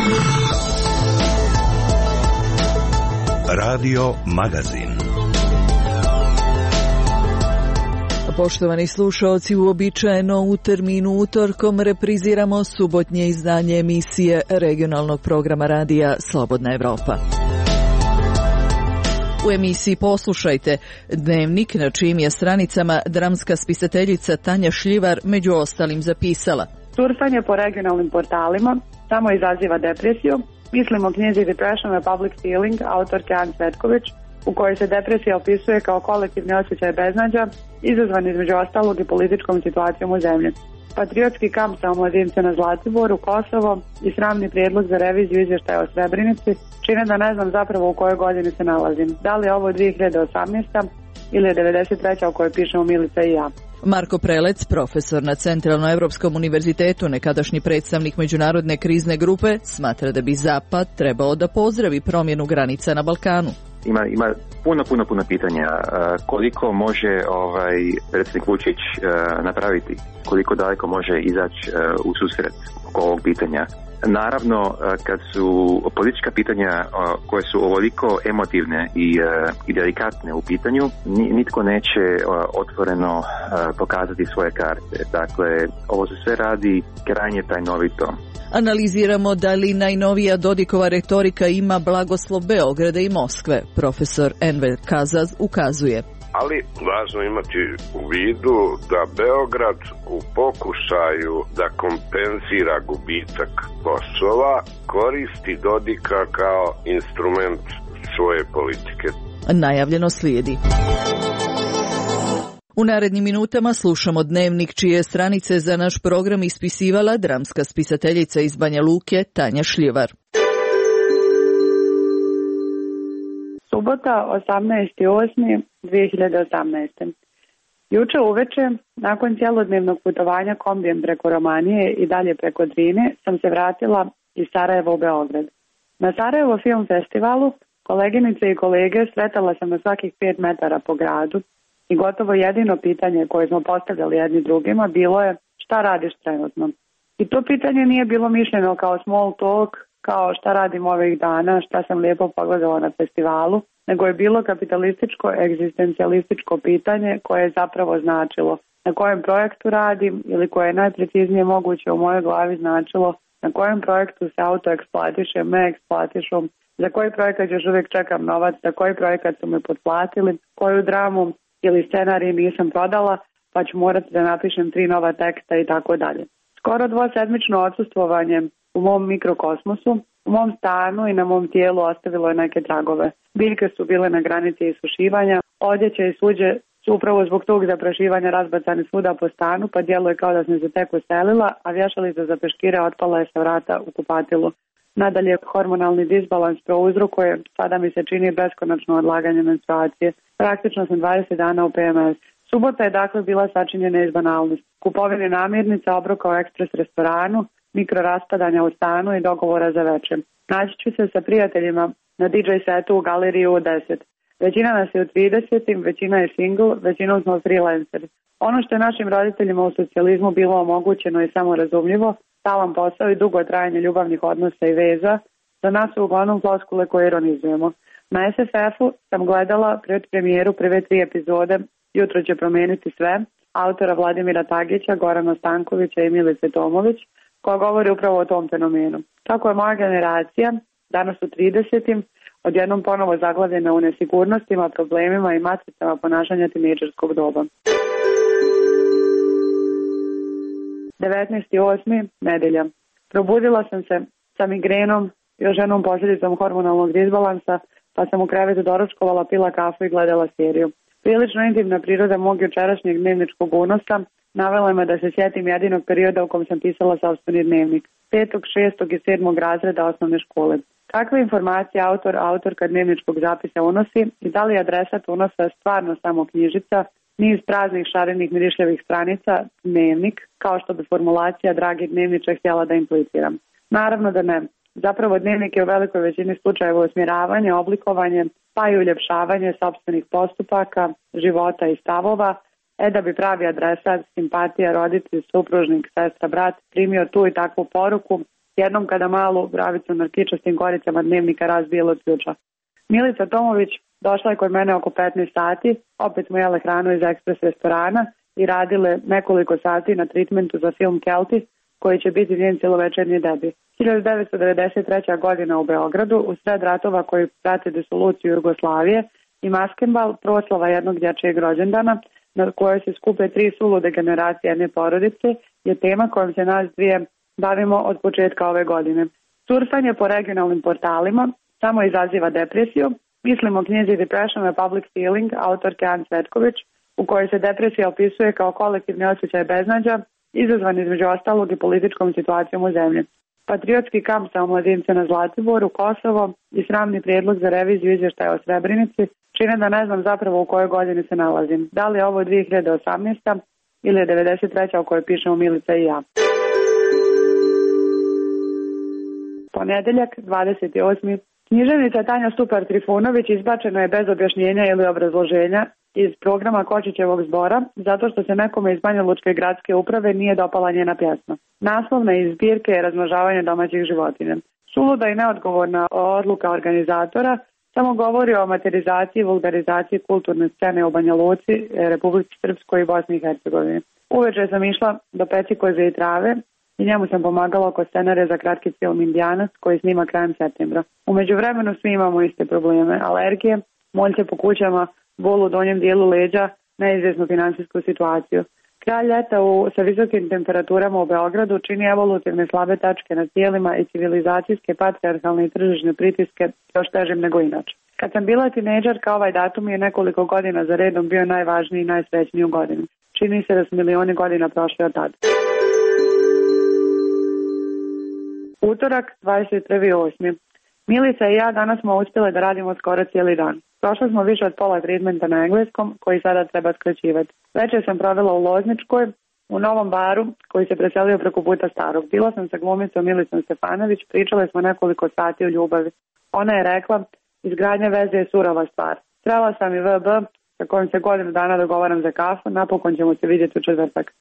Speaker 9: Radio Magazin.
Speaker 3: Poštovani slušaoci, uobičajeno u terminu utorkom repriziramo subotnje izdanje emisije regionalnog programa radija Slobodna Evropa. U emisiji poslušajte dnevnik na čijim je stranicama dramska spisateljica Tanja Šljivar među ostalim zapisala:
Speaker 11: surfanje po regionalnim portalima samo izaziva depresiju. Mislim o knjizi Depression a Public Feeling autorke Anne Cvetković, u kojoj se depresija opisuje kao kolektivni osjećaj beznađa, izazvan između ostalog i političkom situacijom u zemlji. Patriotski kamp za omladince na Zlatiboru, Kosovo i sramni prijedlog za reviziju izvještaja o Srebrenici čine da ne znam zapravo u kojoj godini se nalazim. Da li je ovo 2018. ili je 93. o kojoj pišemo Milica i ja.
Speaker 3: Marko Prelec, profesor na Centralnoevropskom univerzitetu, nekadašnji predstavnik međunarodne krizne grupe, smatra da bi Zapad trebao da pozdravi promjenu granica na Balkanu.
Speaker 13: Ima puno pitanja koliko može predsjednik Vučić napraviti, koliko daleko može izaći u susret oko ovog pitanja. Naravno, kad su politička pitanja koje su ovoliko emotivne i delikatne u pitanju, nitko neće otvoreno pokazati svoje karte. Dakle, ovo se sve radi krajnje tajnovito.
Speaker 3: Analiziramo da li najnovija Dodikova retorika ima blagoslov Beograda i Moskve. Profesor Enver Kazaz ukazuje.
Speaker 14: Ali važno imati u vidu da Beograd u pokušaju da kompenzira gubitak Kosova koristi Dodika kao instrument svoje politike.
Speaker 3: Najavljeno slijedi. U narednim minutama slušamo dnevnik čije stranice za naš program ispisivala dramska spisateljica iz Banja Luke Tanja Šljivar.
Speaker 11: Subota, 18.8.2018. Juče uveče, nakon cjelodnevnog putovanja kombijem preko Romanije i dalje preko Drine, sam se vratila iz Sarajeva u Beograd. Na Sarajevo film festivalu koleginice i kolege sretala sam na svakih 5 metara po gradu i gotovo jedino pitanje koje smo postavljali jedni drugima bilo je: šta radiš trenutno? I to pitanje nije bilo mišljeno kao small talk, kao šta radim ovih dana, šta sam lijepo pogledala na festivalu, nego je bilo kapitalističko, egzistencijalističko pitanje koje je zapravo značilo na kojem projektu radim ili koje je najpreciznije moguće u mojoj glavi značilo na kojem projektu se auto eksploatiše, me eksploatišu, za koji projekat još uvijek čekam novac, za koji projekat su me potplatili, koju dramu ili scenarij nisam prodala, pa ću morati da napišem 3 nova teksta i tako dalje. Skoro 2-sedmično odsustvovanje u mom mikrokosmosu, u mom stanu i na mom tijelu ostavilo je neke tragove. Biljke su bile na granici isušivanja, odjeće i suđe su upravo zbog tog zaprašivanja razbacani svuda po stanu, pa djeluje kao da sam se tek uselila, a vješalica za peškire otpala je sa vrata u kupatilu. Nadalje, hormonalni disbalans prouzrokuje, sada mi se čini beskonačno odlaganje menstruacije. Praktično sam 20 dana u PMS. Subota je dakle bila sačinjena iz banalnosti. Kupovine namirnica, obroka u ekspres restoranu, mikroraspadanja u stanu i dogovora za večer. Naći ću se sa prijateljima na DJ setu u galeriji u 10. Većina nas je u 30, većina je single, većinom smo freelanceri. Ono što je našim roditeljima u socijalizmu bilo omogućeno i samorazumljivo, stalan posao i dugo trajanje ljubavnih odnosa i veza, za nas su uglavnom floskule koje ironizujemo. Na SFF-u sam gledala predpremijeru prve 3 epizode Jutro će promijeniti sve, autora Vladimira Tagića, Gorana Stankovića i Milice Tomović, koja govori upravo o tom fenomenu. Tako je moja generacija, danas u 30. odjednom ponovo zaglavljena u nesigurnostima, problemima i matricama ponašanja tinejdžerskog doba. 19.8. nedelja. Probudila sam se sa migrenom, još jednom posljedicom hormonalnog disbalansa, pa sam u krevetu doručkovala, pila kafu i gledala seriju. Prilično intimna priroda mog jučerašnjeg dnevničkog unosa navela me da se sjetim jedinog perioda u kom sam pisala sopstveni dnevnik. 5., 6. i 7. razreda osnovne škole. Kakve informacije autorka dnevničkog zapisa unosi i da li je adresat unosa stvarno samo knjižica, niz praznih šarenih mirišljavih stranica, dnevnik, kao što bi formulacija dragi dnevniče htjela da impliciram. Naravno da ne. Zapravo dnevnik je u velikoj većini slučajeva usmjeravanje, oblikovanje, pa i uljepšavanje sopstvenih postupaka, života i stavova, da bi pravi adresat, simpatija, roditelj, supružnik, sestra, brat primio tu i takvu poruku jednom kada malu bravicu na kičastim koricama dnevnika razbijela od ključa. Milica Tomović došla je kod mene oko 15 sati, opet smo jele hranu iz ekspres restorana i radile nekoliko sati na tritmentu za film Kelti, koji će biti njen cjelovečernji debi. 1993. godina u Beogradu, u sred ratova koji prate disoluciju Jugoslavije i maskenbal, proslava jednog dječjeg rođendana, na kojoj se skupe 3 sulude generacije jedne porodice, je tema kojom se nas dvije bavimo od početka ove godine. Surfanje po regionalnim portalima samo izaziva depresiju. Mislimo o knjizi Depression a Public Feeling autorke Anne Cvetković, u kojoj se depresija opisuje kao kolektivni osjećaj beznađa, izazvan između ostalog i političkom situacijom u zemlji. Patriotski kamp sa omladince na Zlatiboru, Kosovo i sramni prijedlog za reviziju izvještaja o Srebrenici čine da ne znam zapravo u kojoj godini se nalazim. Da li je ovo 2018. ili je 93. o kojoj pišemo Milica i ja. Ponedeljak, 28. Književnica Tanja Stupar-Trifunović izbačena je bez objašnjenja ili obrazloženja iz programa Kočićevog zbora, zato što se nekome iz Banjalučke gradske uprave nije dopala njena pjesma. Naslovna iz zbirke je razmnožavanje domaćih životinja. Suluda i neodgovorna odluka organizatora samo govori o amaterizaciji i vulgarizaciji kulturne scene u Banja Luci, Republici Srpskoj i Bosni i Hercegovini. Uveče sam išla do Pecikoze i Trave i njemu sam pomagala oko scenarija za kratki film Indijanac koji snima krajem septembra. U međuvremenu svi imamo iste probleme, alergije, moljce po kućama, bol u donjem dijelu leđa, neizvjesnu finansijsku situaciju. Kraj ljeta sa visokim temperaturama u Beogradu čini evolutivne slabe tačke na tijelima i civilizacijske, patrijarhalne i tržišne pritiske još težim nego inače. Kad sam bila tinejdžerka, ovaj datum je nekoliko godina za redom bio najvažniji i najsrećniji u godini. Čini se da su milioni godina prošli od tada. Utorak, 21.8. Milica i ja danas smo uspjeli da radimo skoro cijeli dan. Prošli smo više od pola treatmenta na engleskom, koji sada treba skraćivati. Večer sam provela u Lozničkoj, u novom baru, koji se preselio preko puta starog. Bila sam sa glumicom Milicom Stefanović, pričale smo nekoliko sati o ljubavi. Ona je rekla, izgradnja veze je surova stvar. Srela sam i VB, sa kojim se godinu dana dogovaram za kafu, napokon ćemo se vidjeti u četvrtak.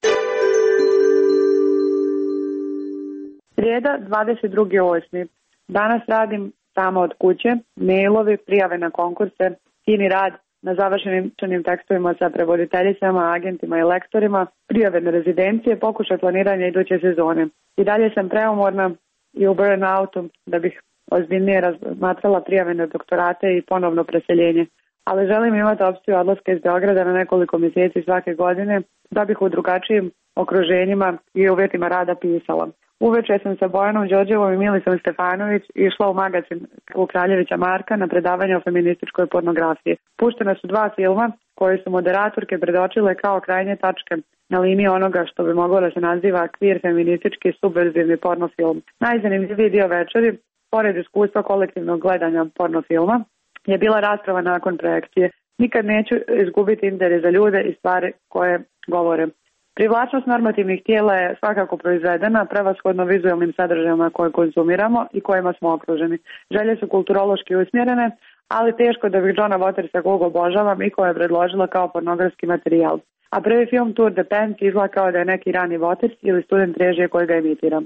Speaker 11: Srijeda, 22.8. Danas radim samo od kuće, mailovi, prijave na konkurse, fini rad na završenim tekstovima sa prevoditeljicama, agentima i lektorima, prijave na rezidencije, pokušaj planiranja iduće sezone. I dalje sam preumorna i u burnoutu da bih ozbiljnije razmatrala prijave na doktorate i ponovno preseljenje. Ali želim imati opciju odlaska iz Beograda na nekoliko mjeseci svake godine da bih u drugačijim okruženjima i uvjetima rada pisala. Uveče sam sa Bojanom Đorđevom i Milicom Stefanović išla u magazin u Kraljevića Marka na predavanje o feminističkoj pornografiji. Puštena su 2 filma koje su moderatorke predočile kao krajnje tačke na liniji onoga što bi moglo da se naziva queer feministički subverzivni pornofilm. Najzanimljiviji dio večeri, pored iskustva kolektivnog gledanja pornofilma, je bila rasprava nakon projekcije. Nikad neću izgubiti interes za ljude i stvari koje govore. Privlačnost normativnih tijela je svakako proizvedena prevashodno vizualnim sadržajima koje konzumiramo i kojima smo okruženi. Želje su kulturološki usmjerene, ali teško da bih Johna Watersa koga obožavam i koja je predložila kao pornografski materijal. A prvi film Tour de Pants izgleda kao da je neki rani Waters ili student režije koji ga imitira.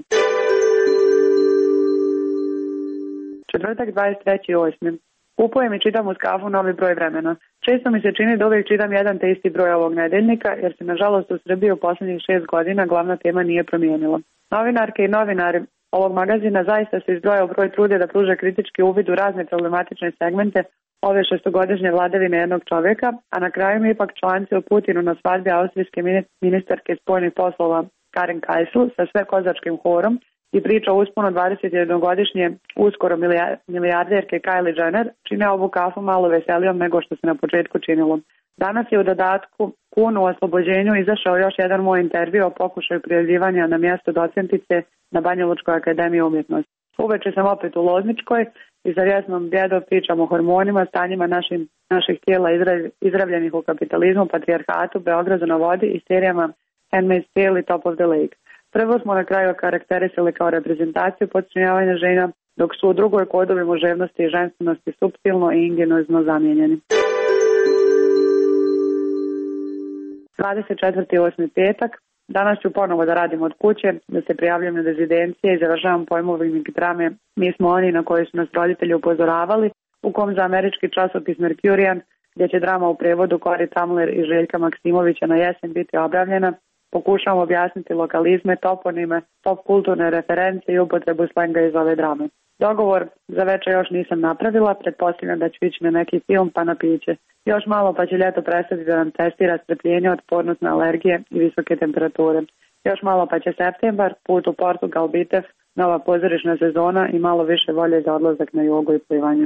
Speaker 11: Četvrtak, 23.8. Kupujem i čitam uz kafu novi broj vremena. Često mi se čini da uvijek čitam jedan te isti broj ovog nedeljnika, jer se nažalost u Srbiji u posljednjih 6 godina glavna tema nije promijenila. Novinarke i novinari ovog magazina zaista se izdvoja u broj trude da pruže kritički uvid u razne problematične segmente ove 6-godišnje vladavine jednog čovjeka, a na kraju mi ipak članci o Putinu na svadbi austrijske ministarke spoljnih poslova Karen Kaisel sa sve kozačkim horom i priča o usponu 21-godišnje uskoro milijarderke Kylie Jenner čine ovu kafu malo veselijom nego što se na početku činilo. Danas je u dodatku Kun u oslobođenju izašao još jedan moj intervju o pokušaju prijavljivanja na mjesto docentice na Banjalučkoj akademiji umjetnosti. Uveče sam opet u Lozničkoj i za vjesnom bjedom pričam o hormonima, stanjima naših tijela izravljenih u kapitalizmu, patrijarhatu, Beogradu na vodi i serijama Handmaid's Tale i Top of the Lake. Prvo smo na kraju karakterisali kao reprezentaciju podčinjavanja žena, dok su u drugoj kodovi muževnosti i ženstvenosti suptilno i ingenozno zamijenjeni. 24.8. petak. Danas ću ponovo da radim od kuće, da se prijavljam na rezidencije i završavam pojmovnik drame Mi smo oni na koji su nas roditelji upozoravali, u kom za američki časopis Mercurian, gdje će drama u prevodu Kori Tamler i Željka Maksimovića na jesen biti objavljena, pokušavam objasniti lokalizme, toponime, pop kulturne reference i upotrebu slenga iz ove drame. Dogovor za večer još nisam napravila, pretpostavljam da ću ići na neki film pa na piće. Još malo pa će ljeto prestati da nam testira strpljenje, otpornost na alergije i visoke temperature. Još malo pa će septembar, put u Portugal, Bitev, nova pozorišna sezona i malo više volje za odlazak na jogu i plivanje.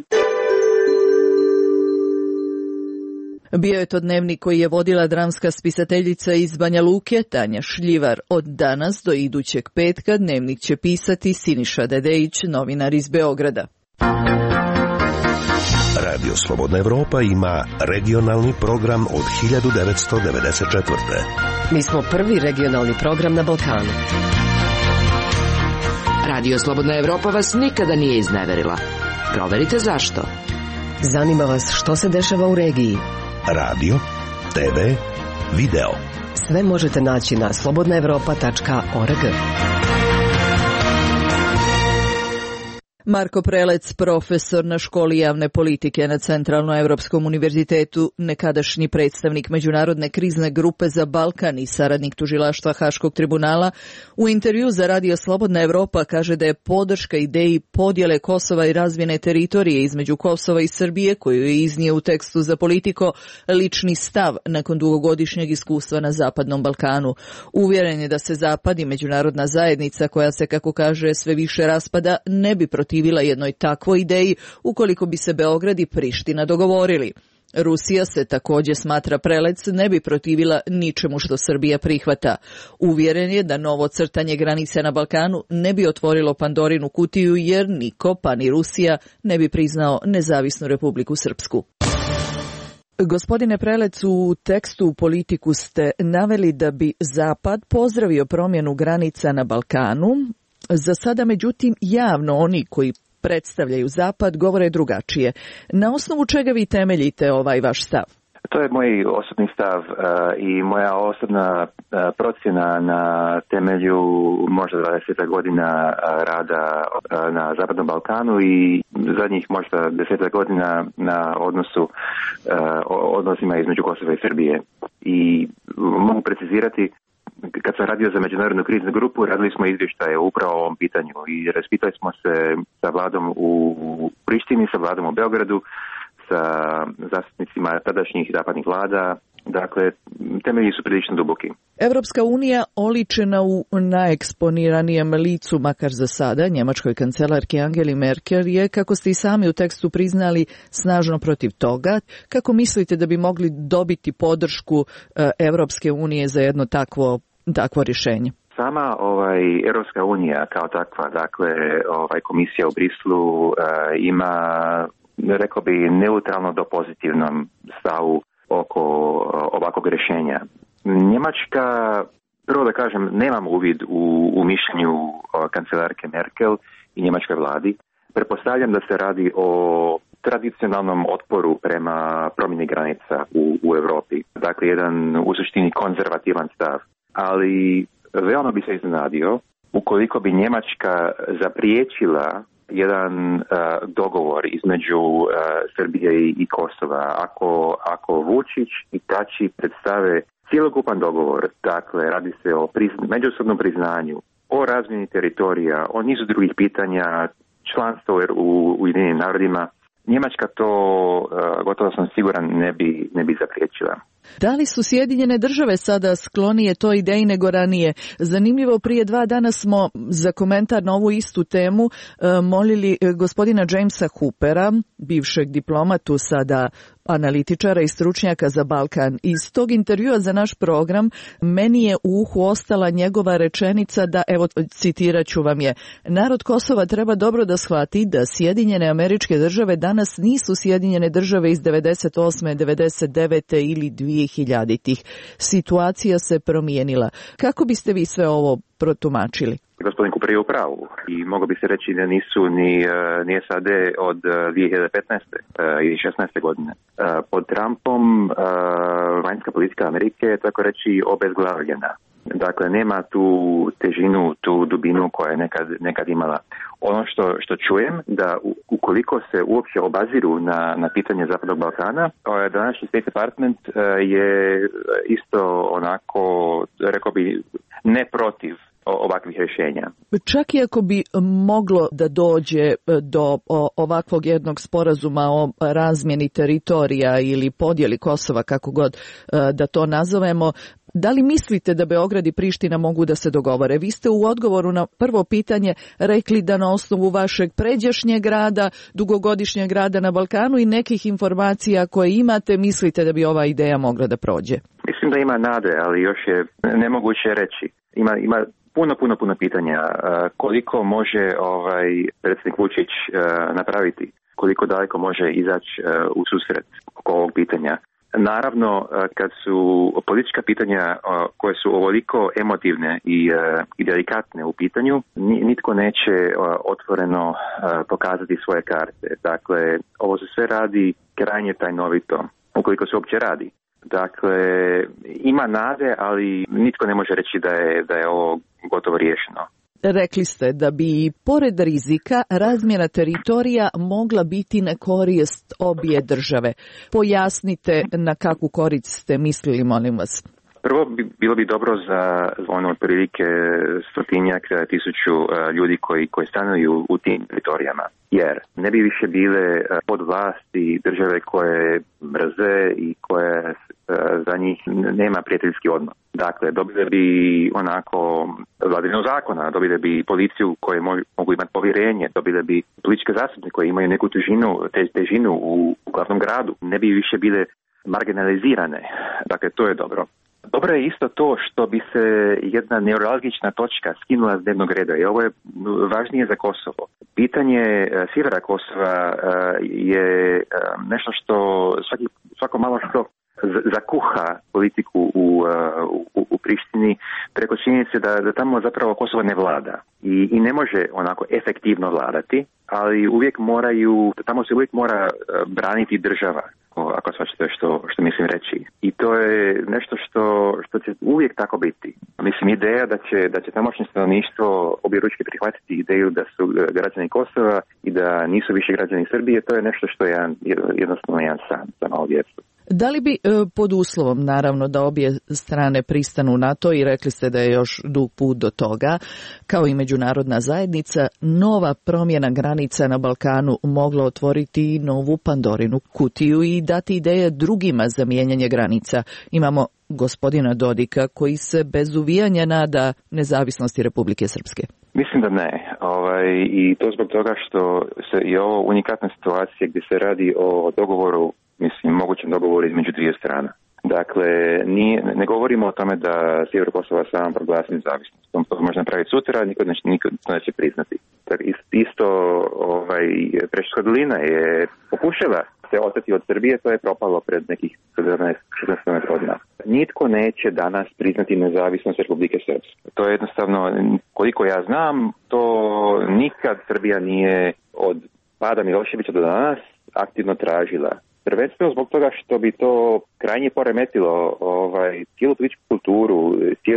Speaker 3: Bio je to dnevnik koji je vodila dramska spisateljica iz Banja Luke, Tanja Šljivar. Od danas do idućeg petka dnevnik će pisati Siniša Dedejić, novinar iz Beograda.
Speaker 9: Radio Slobodna Evropa ima regionalni program od 1994.
Speaker 10: Mi smo prvi regionalni program na Balkanu. Radio Slobodna Evropa vas nikada nije izneverila. Proverite zašto. Zanima vas što se dešava u regiji.
Speaker 9: Radio, TV, video.
Speaker 10: Sve možete naći na slobodnaevropa.org.
Speaker 3: Marko Prelec, profesor na školi javne politike na Centralnoevropskom univerzitetu, nekadašnji predstavnik Međunarodne krizne grupe za Balkan i saradnik tužilaštva Haškog tribunala, u intervju za Radio Slobodna Evropa kaže da je podrška ideji podjele Kosova i razmjene teritorije između Kosova i Srbije, koju je iznio u tekstu za Politiko, lični stav nakon dugogodišnjeg iskustva na Zapadnom Balkanu. Uvjeren je da se Zapad i međunarodna zajednica, koja se, kako kaže, sve više raspada, ne bi protivila jednoj takvoj ideji ukoliko bi se Beograd i Priština dogovorili. Rusija se također, smatra Prelec, ne bi protivila ničemu što Srbija prihvata. Uvjeren je da novo crtanje granice na Balkanu ne bi otvorilo Pandorinu kutiju jer niko, pa ni Rusija, ne bi priznao nezavisnu Republiku Srpsku. Gospodine Prelec, u tekstu u Politiku ste naveli da bi Zapad pozdravio promjenu granica na Balkanu. Za sada, međutim, javno oni koji predstavljaju Zapad govore drugačije. Na osnovu čega vi temeljite ovaj vaš stav?
Speaker 13: To je moj osobni stav i moja osobna procjena na temelju možda 20 godina rada na Zapadnom Balkanu i zadnjih možda 10 godina na odnosima između Kosova i Srbije. I mogu precizirati, kad sam radio za Međunarodnu kriznu grupu, radili smo izvještaje upravo o ovom pitanju i raspitali smo se sa vladom u Prištini, sa vladom u Beogradu, sa zastupnicima tadašnjih zapadnih vlada. Dakle, temelji su prilično duboki.
Speaker 3: Evropska unija, oličena u najeksponiranije licu, makar za sada, njemačkoj kancelarki Angeli Merkel, je, kako ste i sami u tekstu priznali, snažno protiv toga. Kako mislite da bi mogli dobiti podršku Evropske unije za jedno takvo rješenje?
Speaker 13: Sama Evropska unija kao takva, dakle komisija u Brislu ima, rekao bi, neutralno do pozitivnom stavu oko ovakvog rješenja. Njemačka, prvo da kažem, nemam uvid u mišljenju kancelarke Merkel i njemačkoj vladi. Pretpostavljam da se radi o tradicionalnom otporu prema promjeni granica u Europi. Dakle, jedan u suštini konzervativan stav. Ali veoma bi se iznenadio ukoliko bi Njemačka zapriječila jedan dogovor između Srbije i Kosova. Ako Vučić i Tači predstave cjelokupan dogovor, dakle radi se o međusobnom priznanju, o razmjeni teritorija, o nizu drugih pitanja, članstvo u Ujedinjenim narodima, Njemačka to, gotovo sam siguran, ne bi zapriječila.
Speaker 3: Da li su Sjedinjene Države sada sklonije toj ideji nego ranije? Zanimljivo, prije 2 dana smo za komentar na ovu istu temu molili gospodina Jamesa Hoopera, bivšeg diplomatu, sada analitičara i stručnjaka za Balkan. Iz tog intervjua za naš program meni je u uhu ostala njegova rečenica da, evo, citirat ću vam je: narod Kosova treba dobro da shvati da Sjedinjene Američke Države danas nisu Sjedinjene Države iz 98. 99. ili 2000-ih. Situacija se promijenila. Kako biste vi sve ovo protumačili?
Speaker 13: Gospodin Cooper je u pravu i moglo bi se reći da nisu ni SAD od 2015. ili 16. godine. Pod Trumpom vanjska politika Amerike je, tako reći, obezglavljena. Dakle, nema tu težinu, tu dubinu koja je nekad imala. Ono što čujem, da ukoliko se uopće obaziru na pitanje Zapadnog Balkana, današnji State Department je isto onako, rekao bi, ne protiv ovakvih rješenja.
Speaker 3: Čak i ako bi moglo da dođe do ovakvog jednog sporazuma o razmjeni teritorija ili podjeli Kosova, kako god da to nazovemo, da li mislite da Beograd i Priština mogu da se dogovore? Vi ste u odgovoru na prvo pitanje rekli da na osnovu vašeg pređašnjeg rada, dugogodišnjeg rada na Balkanu i nekih informacija koje imate, mislite da bi ova ideja mogla da prođe?
Speaker 13: Mislim da ima nade, ali još je nemoguće reći. Ima puno pitanja. Koliko može predsjednik Vučić napraviti? Koliko daleko može izaći u susret oko ovog pitanja? Naravno, kad su politička pitanja koje su ovoliko emotivne i delikatne u pitanju, nitko neće otvoreno pokazati svoje karte. Dakle, ovo se sve radi krajnje tajnovito, ukoliko se uopće radi. Dakle, ima nade, ali nitko ne može reći da je ovo gotovo riješeno.
Speaker 3: Rekli ste da bi, pored rizika, razmjena teritorija mogla biti na korist obje države. Pojasnite na kakvu korist ste mislili, molim vas.
Speaker 13: Prvo bilo bi dobro za ono otprilike 100.000 ljudi koji stanuju u tim teritorijama. Jer ne bi više bile pod vlasti države koje mrze i koje za njih nema prijateljski odnos. Dakle, dobile bi onako vladavinu zakona, dobile bi policiju koje mogu imati povjerenje, dobile bi političke zastupnike koji imaju neku težinu u glavnom gradu. Ne bi više bile marginalizirane. Dakle, to je dobro. Dobro je isto to što bi se jedna neuralgična točka skinula s dnevnog reda i ovo je važnije za Kosovo. Pitanje sjevera Kosova je nešto što svako malo što zakuha politiku u Prištini preko činjenice da tamo zapravo Kosovo ne vlada i ne može onako efektivno vladati, ali tamo se uvijek mora braniti država, ako svačate što mislim reći. I to je nešto što će uvijek tako biti. Mislim, ideja da će tamošnje stanovništvo objeručke prihvatiti ideju da su građani Kosova i da nisu više građani Srbije, to je nešto što je jednostavno jedan san za malo djecu.
Speaker 3: Da li bi pod uslovom, naravno, da obje strane pristanu na to, i rekli ste da je još dug put do toga, kao i međunarodna zajednica, nova promjena granica na Balkanu mogla otvoriti novu Pandorinu kutiju i dati ideje drugima za mijenjanje granica? Imamo gospodina Dodika koji se bez uvijanja nada nezavisnosti Republike Srpske.
Speaker 13: Mislim da ne. I to zbog toga što je ovo unikatna situacija gdje se radi o dogovoru, mogućem dogovoru između dvije strane. Dakle, ne govorimo o tome da sjever Kosova sam proglasi nezavisnost. To može napraviti sutra, niko neće priznati. Dakle, isto Preševska dolina je pokušala se oteti od Srbije, to je propalo pred nekih 14-16 godina. Nitko neće danas priznati nezavisnost Republike Srpske. To je jednostavno, koliko ja znam, to nikad Srbija nije od pada Miloševića do danas aktivno tražila. Prvenstveno zbog toga što bi to krajnje poremetilo cijelu političku kulturu,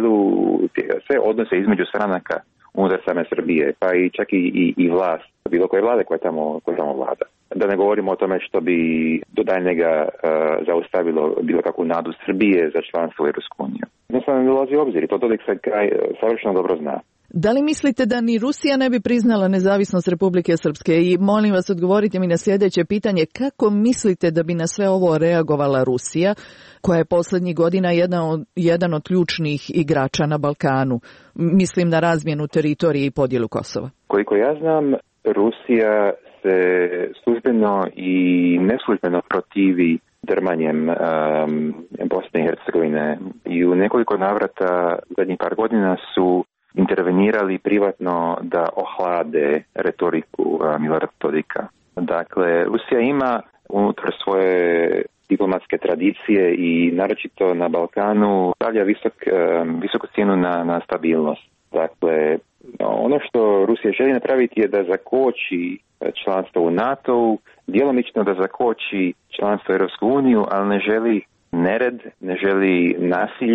Speaker 13: sve odnose između stranaka unutar same Srbije, pa i čak i vlast, bilo koje vlade koja tamo vlada. Da ne govorimo o tome što bi do daljnjega zaustavilo bilo kakvu nadu Srbije za članstvo u Europsku uniju. Jednostavno ne dolazi u obzir i to Dodik se savršeno dobro zna.
Speaker 3: Da li mislite da ni Rusija ne bi priznala nezavisnost Republike Srpske? I molim vas, odgovorite mi na sljedeće pitanje. Kako mislite da bi na sve ovo reagovala Rusija, koja je posljednjih godina jedan od ključnih igrača na Balkanu? Mislim na razmjenu teritorije i podjelu Kosova.
Speaker 13: Koliko ja znam, Rusija se službeno i neslužbeno protivi drmanjem Bosne i Hercegovine. I u nekoliko navrata zadnjih par godina su intervenirali privatno da ohlade retoriku Milorada Dodika. Dakle, Rusija ima unutar svoje diplomatske tradicije i naročito na Balkanu stavlja visoku cijenu na stabilnost. Dakle, ono što Rusija želi napraviti je da zakoči članstvo u NATO-u, djelomično da zakoči članstvo u Europsku uniju, ali ne želi nered, ne želi nasilje,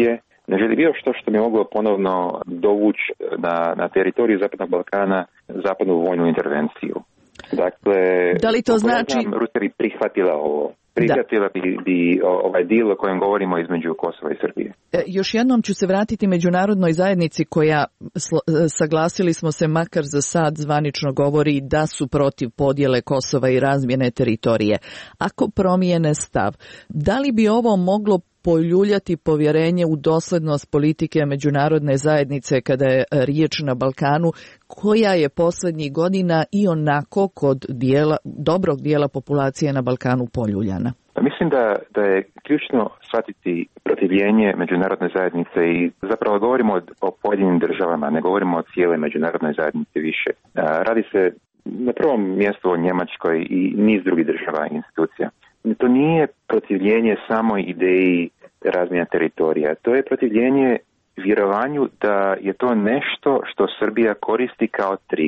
Speaker 13: Ne želi bilo što bi moglo ponovno dovući na teritoriju Zapadnog Balkana zapadnu vojnu intervenciju. Dakle,
Speaker 3: da li to znači...
Speaker 13: Rusija bi prihvatila ovo. Prihvatila bi ovaj deal o kojem govorimo između Kosova i Srbije.
Speaker 3: Još jednom ću se vratiti međunarodnoj zajednici koja, saglasili smo se, makar za sad zvanično govori da su protiv podjele Kosova i razmjene teritorije. Ako promijene stav, da li bi ovo moglo poljuljati povjerenje u doslednost politike međunarodne zajednice kada je riječ na Balkanu, koja je posljednjih godina i onako kod dobrog dijela populacije na Balkanu poljuljana?
Speaker 13: Mislim da je ključno shvatiti protivljenje međunarodne zajednice i zapravo govorimo o pojedinim državama, ne govorimo o cijeloj međunarodnoj zajednici više. Radi se na prvom mjestu o Njemačkoj i niz drugih država i institucija. To nije protivljenje samoj ideji razmjena teritorija. To je protivljenje vjerovanju da je to nešto što Srbija koristi kao trik.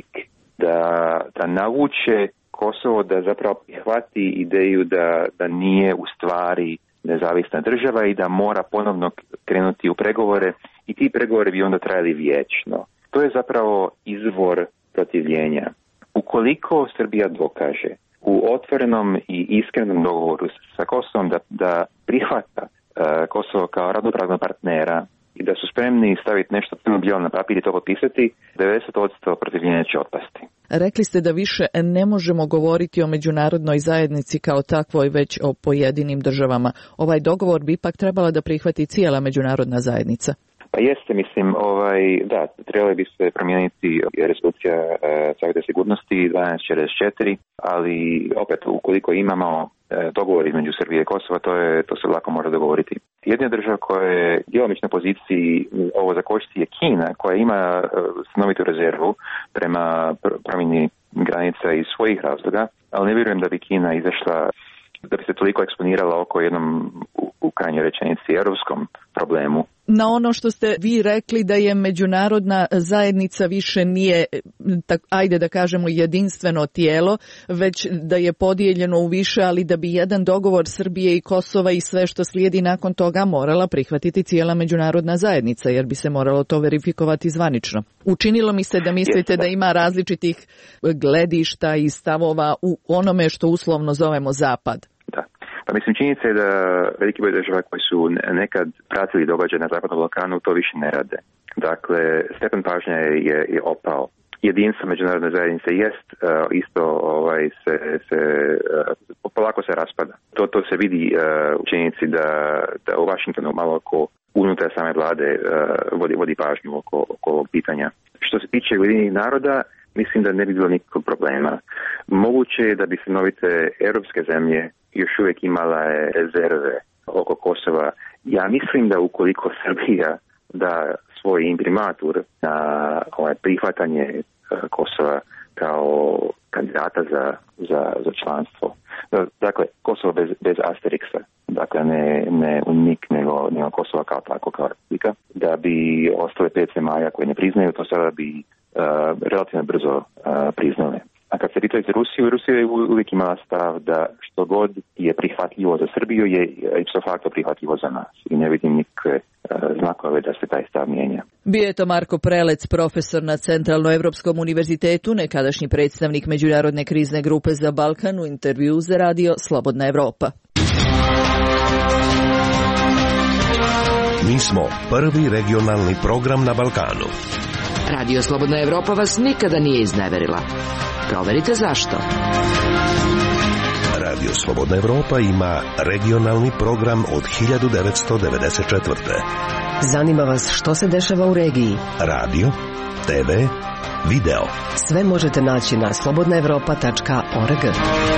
Speaker 13: Da navuče Kosovo da zapravo prihvati ideju da nije u stvari nezavisna država i da mora ponovno krenuti u pregovore i ti pregovori bi onda trajali vječno. To je zapravo izvor protivljenja. Ukoliko Srbija dokaže u otvorenom i iskrenom dogovoru sa Kosovom da prihvata Kosovo kao ravnopravnog partnera i da su spremni staviti nešto crno-bijelo na papir i to potpisati, 90% protivljenja će otpasti.
Speaker 3: Rekli ste da više ne možemo govoriti o međunarodnoj zajednici kao takvoj, već o pojedinim državama. Ovaj dogovor bi ipak trebala da prihvati cijela međunarodna zajednica.
Speaker 13: Pa jeste, mislim, da, trebali bi se promijeniti rezolucija Savjeta sigurnosti 1244, ali opet ukoliko imamo dogovor između Srbije i Kosova, to se lako može dogovoriti. Jedna država koja je djelomično poziciji ovo zakočiti je Kina, koja ima stanovitu rezervu prema promjeni granica iz svojih razloga, ali ne vjerujem da bi Kina izašla, da bi se toliko eksponirala oko jednom, u krajnjoj rečenici, europskom problemu.
Speaker 3: Na ono što ste vi rekli da je međunarodna zajednica više nije, ajde da kažemo, jedinstveno tijelo, već da je podijeljeno u više, ali da bi jedan dogovor Srbije i Kosova i sve što slijedi nakon toga morala prihvatiti cijela međunarodna zajednica, jer bi se moralo to verifikovati zvanično. Učinilo mi se da mislite da ima različitih gledišta i stavova u onome što uslovno zovemo Zapad.
Speaker 13: Da. Pa mislim, činjenica je da veliki broj država koji su nekad pratili događaje na Zapadnom Balkanu to više ne rade. Dakle, stepen pažnja je opao. Jedinstvo međunarodne zajednice jest isto polako se raspada. To se vidi u činjenici da u Washingtonu malo oko unutar same vlade vodi pažnju oko ovog pitanja. Što se tiče Ujedinjenih naroda, mislim da ne bi bilo nikakvog problema. Moguće je da bi stanovite europske zemlje još uvijek imala rezerve oko Kosova. Ja mislim da ukoliko Srbija da svoj imprimatur na prihvatanje Kosova kao kandidata za članstvo, dakle Kosovo bez asteriksa, dakle ne unik nego Kosova kao tako, kao republika, da bi ostale 5 zemalja koje ne priznaju, to sada bi relativno brzo priznale. A kad se pitaju za Rusiju, Rusija je uvijek imala stav da što god je prihvatljivo za Srbiju je ipso facto prihvatljivo za nas. I ne vidim nikakve znakove da se taj stav mijenja.
Speaker 3: Bio je to Marko Prelec, profesor na Centralnoevropskom univerzitetu, nekadašnji predstavnik Međunarodne krizne grupe za Balkan, u intervju za radio Slobodna Evropa.
Speaker 9: Mi smo prvi regionalni program na Balkanu.
Speaker 10: Radio Slobodna Evropa vas nikada nije izneverila. Proverite zašto.
Speaker 9: Radio Slobodna Evropa ima regionalni program od 1994.
Speaker 4: Zanima vas što se dešava u regiji?
Speaker 9: Radio, TV, video.
Speaker 4: Sve možete naći na slobodnaevropa.org.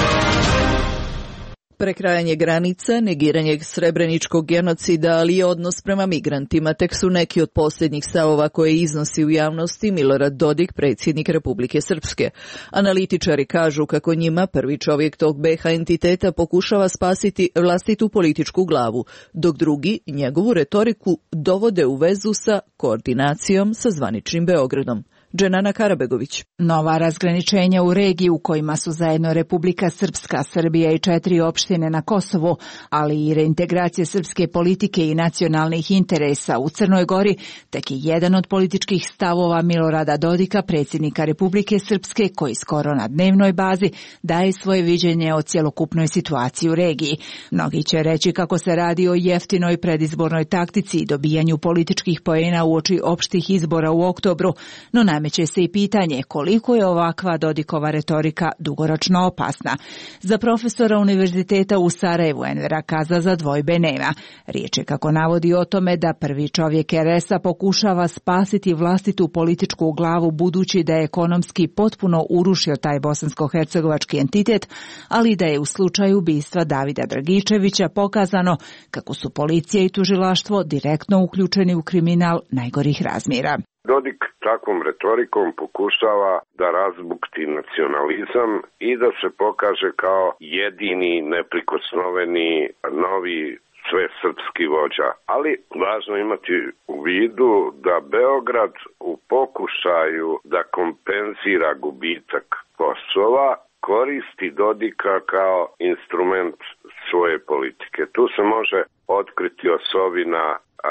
Speaker 3: Prekrajanje granica, negiranje srebreničkog genocida, ali i odnos prema migrantima tek su neki od posljednjih stavova koje iznosi u javnosti Milorad Dodik, predsjednik Republike Srpske. Analitičari kažu kako njima prvi čovjek tog BiH entiteta pokušava spasiti vlastitu političku glavu, dok drugi njegovu retoriku dovode u vezu sa koordinacijom sa zvaničnim Beogradom. Dženana Karabegović.
Speaker 15: Nova razgraničenja u regiji u kojima su zajedno Republika Srpska, Srbija i 4 opštine na Kosovu, ali i reintegracije srpske politike i nacionalnih interesa u Crnoj Gori, tek je jedan od političkih stavova Milorada Dodika, predsjednika Republike Srpske, koji skoro na dnevnoj bazi daje svoje viđenje o cjelokupnoj situaciji u regiji. Mnogi će reći kako se radi o jeftinoj predizbornoj taktici i dobijanju političkih poena uoči opštih izbora u oktobru, no nameće se i pitanje koliko je ovakva Dodikova retorika dugoročno opasna. Za profesora Univerziteta u Sarajevu Envera Kazaza dvojbe nema. Riječ je, kako navodi, o tome da prvi čovjek RS-a pokušava spasiti vlastitu političku glavu budući da je ekonomski potpuno urušio taj bosansko-hercegovački entitet, ali da je u slučaju ubistva Davida Dragičevića pokazano kako su policija i tužilaštvo direktno uključeni u kriminal najgorih razmjera.
Speaker 14: Dodik takvom retorikom pokušava da razbukti nacionalizam i da se pokaže kao jedini neprikosnoveni novi svesrpski vođa. Ali važno imati u vidu da Beograd u pokušaju da kompenzira gubitak Kosova koristi Dodika kao instrument svoje politike. Tu se može otkriti osovina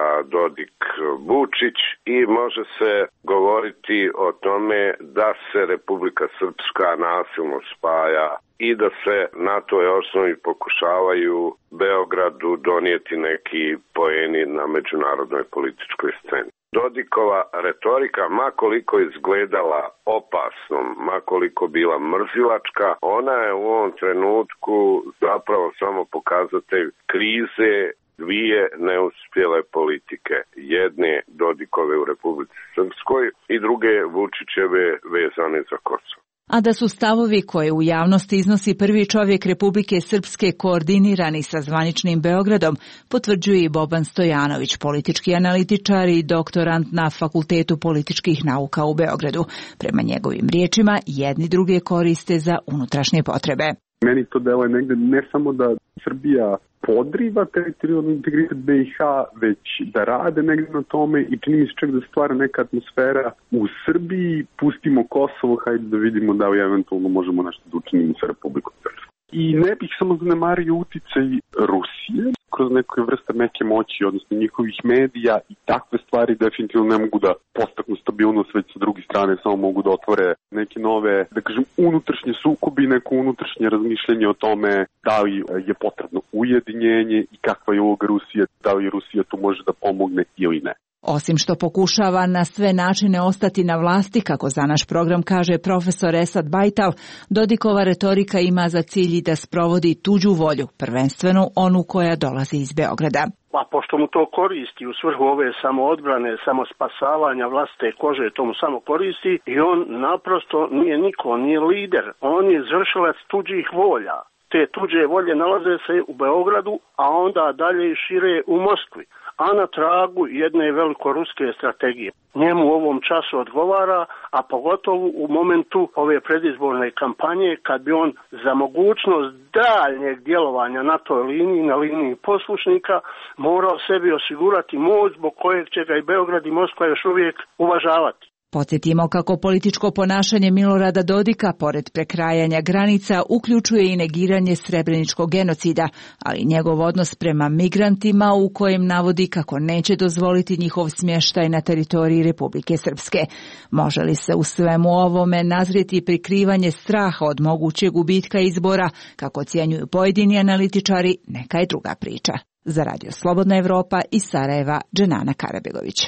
Speaker 14: Dodik-Vučić i može se govoriti o tome da se Republika Srpska nasilno spaja i da se na toj osnovi pokušavaju Beogradu donijeti neki poeni na međunarodnoj političkoj sceni. Dodikova retorika, ma koliko izgledala opasnom, ma koliko bila mrzilačka, ona je u ovom trenutku zapravo samo pokazatelj krize dvije neuspjele politike. Jedne Dodikove u Republici Srpskoj i druge Vučićeve vezane za Kosovo.
Speaker 15: A da su stavovi koje u javnosti iznosi prvi čovjek Republike Srpske koordinirani sa zvaničnim Beogradom, potvrđuje i Boban Stojanović, politički analitičar i doktorant na Fakultetu političkih nauka u Beogradu. Prema njegovim riječima, jedni druge koriste za unutrašnje potrebe.
Speaker 16: Meni to deluje negde ne samo da Srbija podriva teritorijalni integritet BiH, već da rade negde na tome i čini mi se čak da stvara neka atmosfera u Srbiji, pustimo Kosovo, hajde da vidimo da li eventualno možemo nešto da učinimo sa Republikom Srpskom. I ne bih samo zanemario uticaj Rusije kroz neke vrste meke moći, odnosno njihovih medija, i takve stvari definitivno ne mogu da postaknu stabilnost, već sa druge strane samo mogu da otvore neke nove, da kažem, unutrašnje sukobi, neko unutrašnje razmišljanje o tome da li je potrebno ujedinjenje i kakva je uloga Rusije, da li Rusija tu može da pomogne ili ne.
Speaker 15: Osim što pokušava na sve načine ostati na vlasti, kako za naš program kaže profesor Esad Bajtal, Dodikova retorika ima za cilj da sprovodi tuđu volju, prvenstveno onu koja dolazi iz Beograda.
Speaker 17: Pa pošto mu to koristi u svrhu ove samoodbrane, samospasavanja vlastite kože, to mu samo koristi i on naprosto nije niko, nije lider, on je izvršilac tuđih volja. Te tuđe volje nalaze se u Beogradu, a onda dalje i šire u Moskvi, a na tragu jedne velikoruske strategije. Njemu u ovom času odgovara, a pogotovo u momentu ove predizborne kampanje, kad bi on za mogućnost daljnjeg djelovanja na toj liniji, na liniji poslušnika, morao sebi osigurati moć zbog kojeg će ga i Beograd i Moskva još uvijek uvažavati.
Speaker 15: Podsjetimo kako političko ponašanje Milorada Dodika, pored prekrajanja granica, uključuje i negiranje srebreničkog genocida, ali njegov odnos prema migrantima u kojem navodi kako neće dozvoliti njihov smještaj na teritoriji Republike Srpske. Može li se u svemu ovome nazrijeti prikrivanje straha od mogućeg gubitka izbora, kako ocjenjuju pojedini analitičari, neka je druga priča. Za Radio Slobodna Evropa iz Sarajeva, Dženana Karabegović.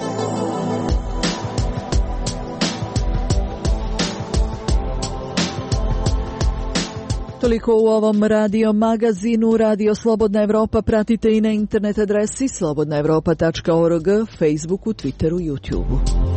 Speaker 3: Toliko u ovom radio magazinu. Radio Slobodna Evropa pratite i na internet adresi slobodnaevropa.org, Facebooku, Twitteru, YouTubeu.